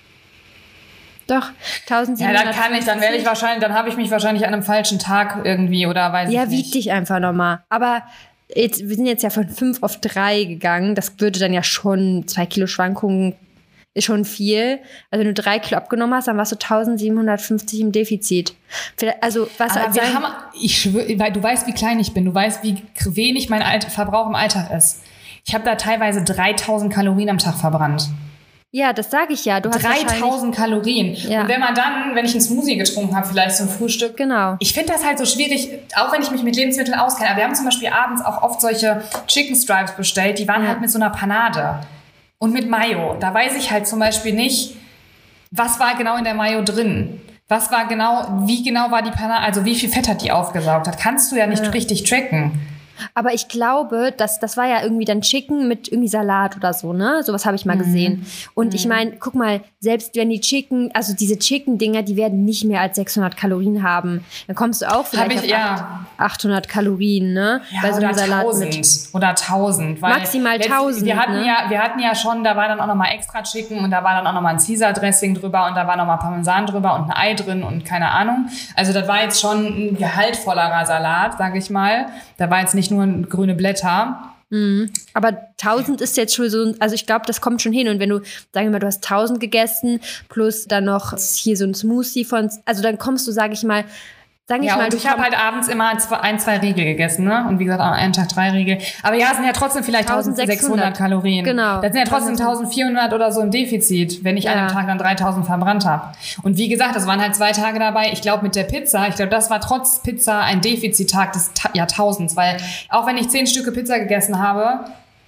1750. Ja, dann kann ich, dann habe ich mich wahrscheinlich an einem falschen Tag irgendwie oder weiß ich nicht. Ja, wieg dich einfach nochmal. Aber wir sind jetzt ja von 5 auf 3 gegangen. Das würde dann ja schon 2 Kilo Schwankungen, ist schon viel. Also wenn du 3 Kilo abgenommen hast, dann warst du 1750 im Defizit. Also was aber ich schwöre, weil du weißt, wie klein ich bin. Du weißt, wie wenig mein Verbrauch im Alltag ist. Ich habe da teilweise 3000 Kalorien am Tag verbrannt. Ja, das sage ich ja. Du hast 3000 Kalorien. Ja. Und wenn ich einen Smoothie getrunken habe, vielleicht zum Frühstück. Genau. Ich finde das halt so schwierig, auch wenn ich mich mit Lebensmitteln auskenne. Aber wir haben zum Beispiel abends auch oft solche Chicken Stripes bestellt. Die waren halt mit so einer Panade und mit Mayo. Da weiß ich halt zum Beispiel nicht, was war genau in der Mayo drin. Wie genau war die Panade, also wie viel Fett hat die aufgesaugt? Das kannst du ja nicht richtig tracken. Aber ich glaube, das war ja irgendwie dann Chicken mit irgendwie Salat oder so, ne? Sowas habe ich mal gesehen. Und ich meine, guck mal, selbst wenn die Chicken, also diese Chicken-Dinger, die werden nicht mehr als 600 Kalorien haben. Dann kommst du auch vielleicht auf 800 Kalorien, ne? Ja, bei so einem oder Salat 1000 oder 1000. Weil maximal 1000. Wir hatten ja schon, da war dann auch nochmal extra Chicken und da war dann auch nochmal ein Caesar-Dressing drüber und da war nochmal Parmesan drüber und ein Ei drin und keine Ahnung. Also das war jetzt schon ein gehaltvollerer Salat, sage ich mal. Da war jetzt nicht nur grüne Blätter. Aber 1000 ist jetzt schon so, also ich glaube, das kommt schon hin. Und wenn du, sagen wir mal, du hast 1000 gegessen, plus dann noch hier so ein Smoothie von, also dann kommst du, sage ich mal, ich habe halt abends immer ein, zwei Riegel gegessen, ne? Und wie gesagt, an einem Tag 3 Riegel. Aber ja, es sind ja trotzdem vielleicht 1600 Kalorien. Genau. Das sind ja trotzdem 1400 oder so im Defizit, wenn ich an einem Tag dann 3000 verbrannt habe. Und wie gesagt, das waren halt 2 Tage dabei. Ich glaube, mit der Pizza, das war trotz Pizza ein Defizittag des Jahrtausends, weil auch wenn ich 10 Stücke Pizza gegessen habe,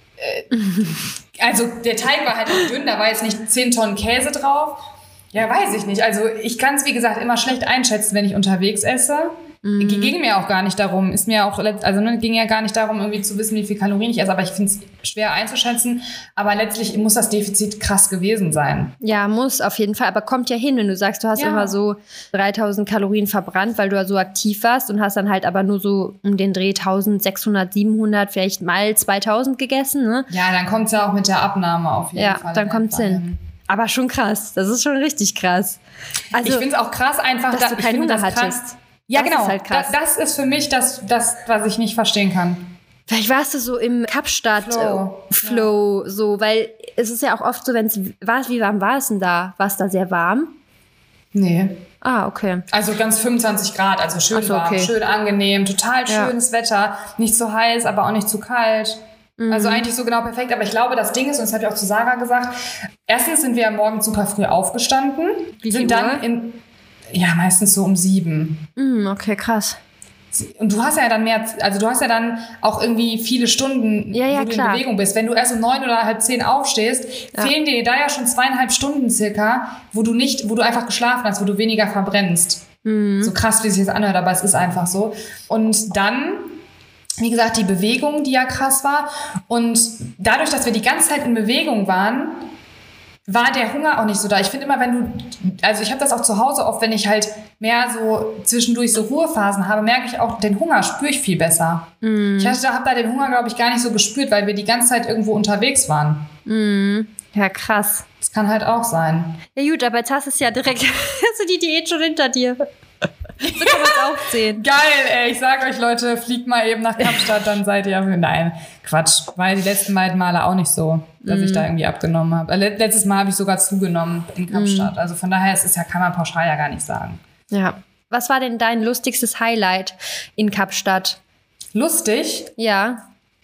also der Teig war halt noch dünn, da war jetzt nicht 10 Tonnen Käse drauf. Ja, weiß ich nicht. Also ich kann es, wie gesagt, immer schlecht einschätzen, wenn ich unterwegs esse. Ging mir auch gar nicht darum. Ging ja gar nicht darum, irgendwie zu wissen, wie viel Kalorien ich esse. Aber ich finde es schwer einzuschätzen. Aber letztlich muss das Defizit krass gewesen sein. Ja, muss auf jeden Fall. Aber kommt ja hin, wenn du sagst, du hast immer so 3000 Kalorien verbrannt, weil du ja so aktiv warst und hast dann halt aber nur so um den Dreh 1600, 700, vielleicht mal 2000 gegessen, ne? Ja, dann kommt es ja auch mit der Abnahme auf jeden Fall. Ja, dann kommt es hin. Aber schon krass. Das ist schon richtig krass. Also, ich finde es auch krass einfach, dass du keinen Hunger hattest. Ja, das genau. Ist halt krass. Das ist für mich das, was ich nicht verstehen kann. Vielleicht warst du so im Kapstadt-Flow, so, weil es ist ja auch oft so, wenn es war, wie warm war es denn da? War es da sehr warm? Nee. Ah, okay. Also ganz 25 Grad, also schön warm, schön angenehm, total schönes Wetter. Nicht zu heiß, aber auch nicht zu kalt. Also eigentlich so genau perfekt. Aber ich glaube, das Ding ist, und das habe ich auch zu Sarah gesagt, erstens sind wir ja morgens super früh aufgestanden. Wie viel Uhr? Meistens so um 7. Okay, krass. Und du hast ja dann auch irgendwie viele Stunden, wo du in Bewegung bist. Wenn du erst um 9 oder halb 10 aufstehst, fehlen dir da ja schon 2,5 Stunden circa, wo du einfach geschlafen hast, wo du weniger verbrennst. So krass, wie sich das anhört, aber es ist einfach so. Und dann, wie gesagt, die Bewegung, die ja krass war. Und dadurch, dass wir die ganze Zeit in Bewegung waren, war der Hunger auch nicht so da. Ich finde immer, ich habe das auch zu Hause oft, wenn ich halt mehr so zwischendurch so Ruhephasen habe, merke ich auch, den Hunger spüre ich viel besser. Ich habe da den Hunger, glaube ich, gar nicht so gespürt, weil wir die ganze Zeit irgendwo unterwegs waren. Ja, krass. Das kann halt auch sein. Ja gut, aber jetzt hast du es ja direkt, hast du die Diät schon hinter dir. So kann man es auch sehen. Geil, ey. Ich sag euch, Leute, fliegt mal eben nach Kapstadt, dann seid ihr... Nein, Quatsch. War die letzten beiden Male auch nicht so, dass ich da irgendwie abgenommen habe. Letztes Mal habe ich sogar zugenommen in Kapstadt. Also von daher, kann man pauschal ja gar nicht sagen. Ja. Was war denn dein lustigstes Highlight in Kapstadt? Lustig? Ja.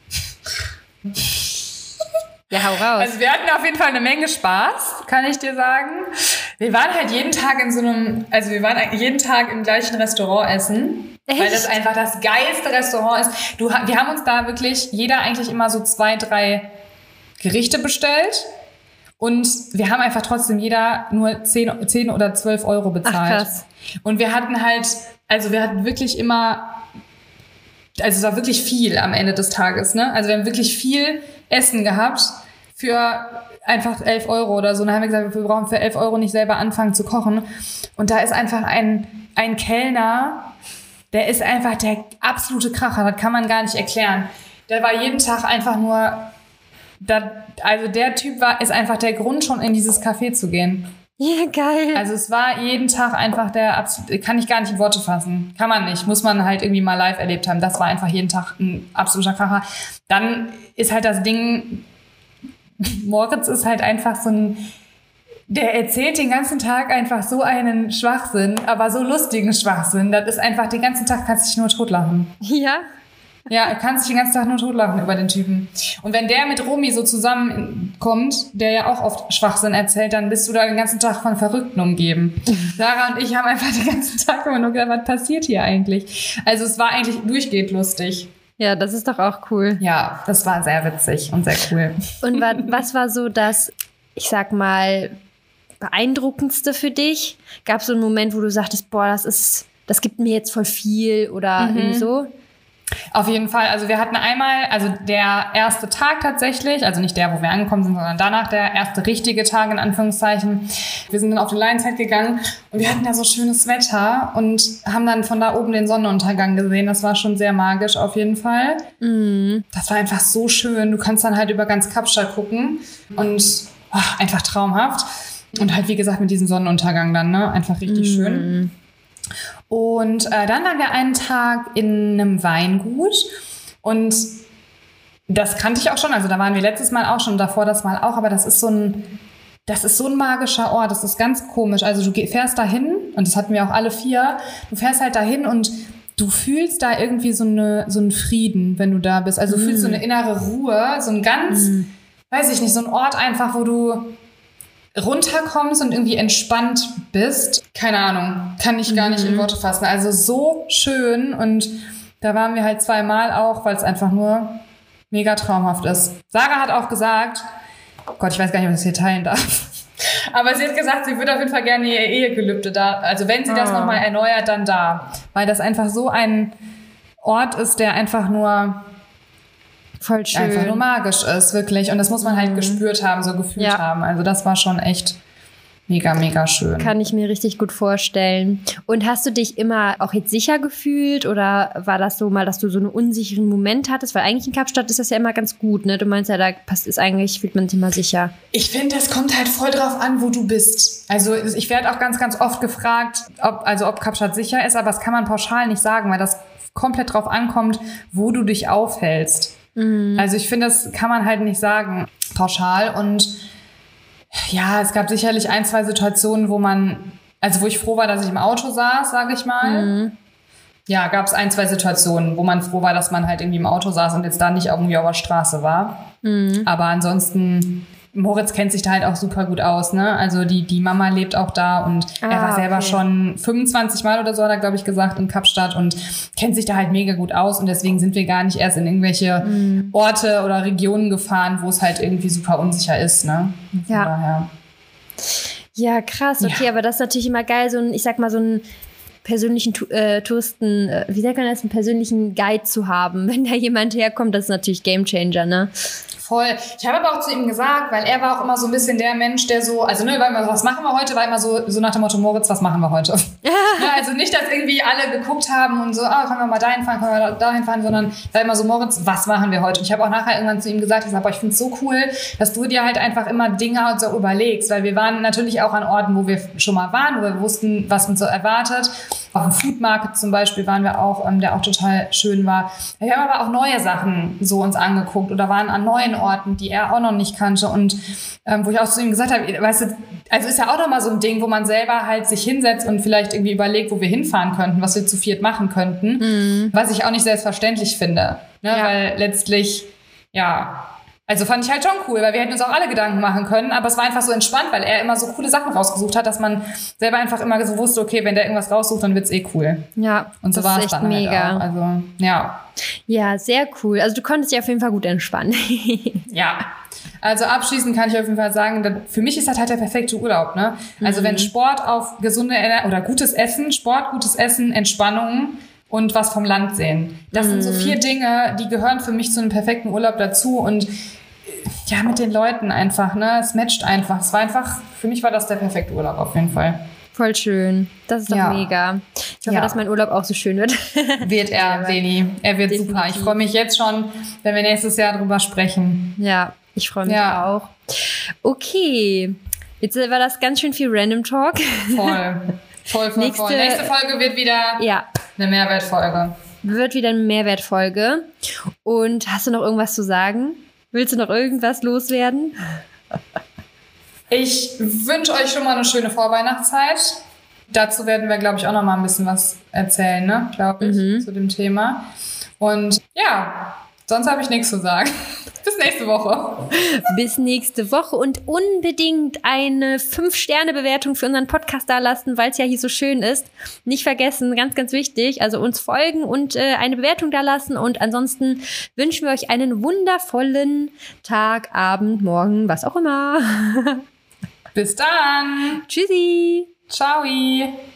Ja, hau raus. Also wir hatten auf jeden Fall eine Menge Spaß, kann ich dir sagen. Wir waren halt jeden Tag jeden Tag im gleichen Restaurant essen. Echt? Weil das einfach das geilste Restaurant ist. Wir haben uns da wirklich jeder eigentlich immer so 2, 3 Gerichte bestellt. Und wir haben einfach trotzdem jeder nur 10 oder 12 Euro bezahlt. Ach, krass. Und wir hatten wirklich immer, also es war wirklich viel am Ende des Tages, ne? Also wir haben wirklich viel Essen gehabt für einfach 11 Euro oder so. Und dann haben wir gesagt, wir brauchen für 11 Euro nicht selber anfangen zu kochen. Und da ist einfach ein Kellner, der ist einfach der absolute Kracher. Das kann man gar nicht erklären. Der war jeden Tag einfach nur, der Typ ist einfach der Grund, schon in dieses Café zu gehen. Ja, geil. Also es war jeden Tag einfach kann ich gar nicht in Worte fassen. Kann man nicht. Muss man halt irgendwie mal live erlebt haben. Das war einfach jeden Tag ein absoluter Kracher. Dann ist halt das Ding, Moritz ist halt einfach der erzählt den ganzen Tag einfach so einen Schwachsinn, aber so lustigen Schwachsinn. Das ist einfach, den ganzen Tag kannst du dich nur totlachen. Ja? Ja, du kannst dich den ganzen Tag nur totlachen über den Typen. Und wenn der mit Romy so zusammenkommt, der ja auch oft Schwachsinn erzählt, dann bist du da den ganzen Tag von Verrückten umgeben. Sarah und ich haben einfach den ganzen Tag immer nur gedacht, was passiert hier eigentlich? Also es war eigentlich durchgehend lustig. Ja, das ist doch auch cool. Ja, das war sehr witzig und sehr cool. Und was war so das, ich sag mal, beeindruckendste für dich? Gab es so einen Moment, wo du sagtest, boah, das gibt mir jetzt voll viel oder irgendwie so? Auf jeden Fall. Also wir hatten einmal, also der erste Tag tatsächlich, also nicht der, wo wir angekommen sind, sondern danach der erste richtige Tag in Anführungszeichen. Wir sind dann auf den Lions Head gegangen und wir hatten ja so schönes Wetter und haben dann von da oben den Sonnenuntergang gesehen. Das war schon sehr magisch auf jeden Fall. Das war einfach so schön. Du kannst dann halt über ganz Kapstadt gucken und einfach traumhaft. Und halt, wie gesagt, mit diesem Sonnenuntergang dann, ne? Einfach richtig schön. Und dann waren wir einen Tag in einem Weingut und das kannte ich auch schon, also da waren wir letztes Mal auch schon, davor das Mal auch, aber das ist so ein magischer Ort, das ist ganz komisch. Also du fährst dahin und das hatten wir auch alle 4, du fährst halt dahin und du fühlst da irgendwie so einen Frieden, wenn du da bist. Also du fühlst so eine innere Ruhe, so ein ganz, weiß ich nicht, so ein Ort einfach, wo du runterkommst und irgendwie entspannt bist. Keine Ahnung, kann ich gar nicht in Worte fassen. Also so schön und da waren wir halt 2-mal auch, weil es einfach nur mega traumhaft ist. Sarah hat auch gesagt, Gott, ich weiß gar nicht, ob ich das hier teilen darf, aber sie hat gesagt, sie würde auf jeden Fall gerne ihr Ehegelübde da, also wenn sie das nochmal erneuert, dann da. Weil das einfach so ein Ort ist, der einfach nur voll schön. Einfach nur magisch ist, wirklich. Und das muss man halt gespürt haben, so gefühlt haben. Also das war schon echt mega, mega schön. Kann ich mir richtig gut vorstellen. Und hast du dich immer auch jetzt sicher gefühlt oder war das so mal, dass du so einen unsicheren Moment hattest? Weil eigentlich in Kapstadt ist das ja immer ganz gut, ne? Du meinst ja, fühlt man sich immer sicher. Ich finde, das kommt halt voll drauf an, wo du bist. Also ich werde auch ganz, ganz oft gefragt, ob Kapstadt sicher ist, aber das kann man pauschal nicht sagen, weil das komplett drauf ankommt, wo du dich aufhältst. Also ich finde, das kann man halt nicht sagen, pauschal. Und ja, es gab sicherlich 1-2 Situationen, wo ich froh war, dass ich im Auto saß, sage ich mal. Ja, gab es 1-2 Situationen, wo man froh war, dass man halt irgendwie im Auto saß und jetzt da nicht irgendwie auf der Straße war. Aber ansonsten, Moritz kennt sich da halt auch super gut aus, ne? Also die Mama lebt auch da und er war selber schon 25 Mal oder so, hat er, glaube ich, gesagt, in Kapstadt und kennt sich da halt mega gut aus und deswegen sind wir gar nicht erst in irgendwelche Orte oder Regionen gefahren, wo es halt irgendwie super unsicher ist, ne? Von daher. Ja, krass, okay, aber das ist natürlich immer geil, so einen persönlichen Touristen, wie sagt man das, einen persönlichen Guide zu haben, wenn da jemand herkommt, das ist natürlich Gamechanger, ne? Voll. Ich habe aber auch zu ihm gesagt, weil er war auch immer so ein bisschen der Mensch, der so, also war immer, was machen wir heute, war immer so nach dem Motto, Moritz, was machen wir heute? Also nicht, dass irgendwie alle geguckt haben und so, können wir mal dahin fahren, können wir dahin fahren, sondern war immer so, Moritz, was machen wir heute? Und ich habe auch nachher irgendwann zu ihm gesagt, ich finde es so cool, dass du dir halt einfach immer Dinge so überlegst, weil wir waren natürlich auch an Orten, wo wir schon mal waren, wo wir wussten, was uns so erwartet. Auf dem Food Market zum Beispiel waren wir auch, der auch total schön war. Wir haben aber auch neue Sachen so uns angeguckt oder waren an neuen Orten, die er auch noch nicht kannte und wo ich auch zu ihm gesagt habe, weißt du, also ist ja auch nochmal so ein Ding, wo man selber halt sich hinsetzt und vielleicht irgendwie überlegt, wo wir hinfahren könnten, was wir zu viert machen könnten, was ich auch nicht selbstverständlich finde, ne? Weil letztlich, also fand ich halt schon cool, weil wir hätten uns auch alle Gedanken machen können, aber es war einfach so entspannt, weil er immer so coole Sachen rausgesucht hat, dass man selber einfach immer so wusste, okay, wenn der irgendwas raussucht, dann wird's cool. Ja, und so war es dann mega. Halt auch. Also, ja. Ja, sehr cool. Also du konntest dich auf jeden Fall gut entspannen. Ja. Also abschließend kann ich auf jeden Fall sagen, für mich ist das halt der perfekte Urlaub, ne? Also wenn Sport auf gesunde oder gutes Essen, Sport, gutes Essen, Entspannung und was vom Land sehen. Das sind so 4 Dinge, die gehören für mich zu einem perfekten Urlaub dazu und ja, mit den Leuten einfach, ne? Es matcht einfach. Für mich war das der perfekte Urlaub auf jeden Fall. Voll schön. Das ist doch mega. Ich hoffe, dass mein Urlaub auch so schön wird. Wird er, Leni. Er wird definitiv super. Ich freue mich jetzt schon, wenn wir nächstes Jahr drüber sprechen. Ja, ich freue mich auch. Okay. Jetzt war das ganz schön viel Random Talk. Voll. Nächste Folge wird wieder eine Mehrwertfolge. Wird wieder eine Mehrwertfolge. Und hast du noch irgendwas zu sagen? Willst du noch irgendwas loswerden? Ich wünsche euch schon mal eine schöne Vorweihnachtszeit. Dazu werden wir, glaube ich, auch noch mal ein bisschen was erzählen, ne? Glaube ich, zu dem Thema. Und ja, sonst habe ich nichts zu sagen. Bis nächste Woche. Bis nächste Woche und unbedingt eine 5-Sterne-Bewertung für unseren Podcast da lassen, weil es ja hier so schön ist. Nicht vergessen, ganz, ganz wichtig, also uns folgen und eine Bewertung da lassen und ansonsten wünschen wir euch einen wundervollen Tag, Abend, Morgen, was auch immer. Bis dann. Tschüssi. Ciao.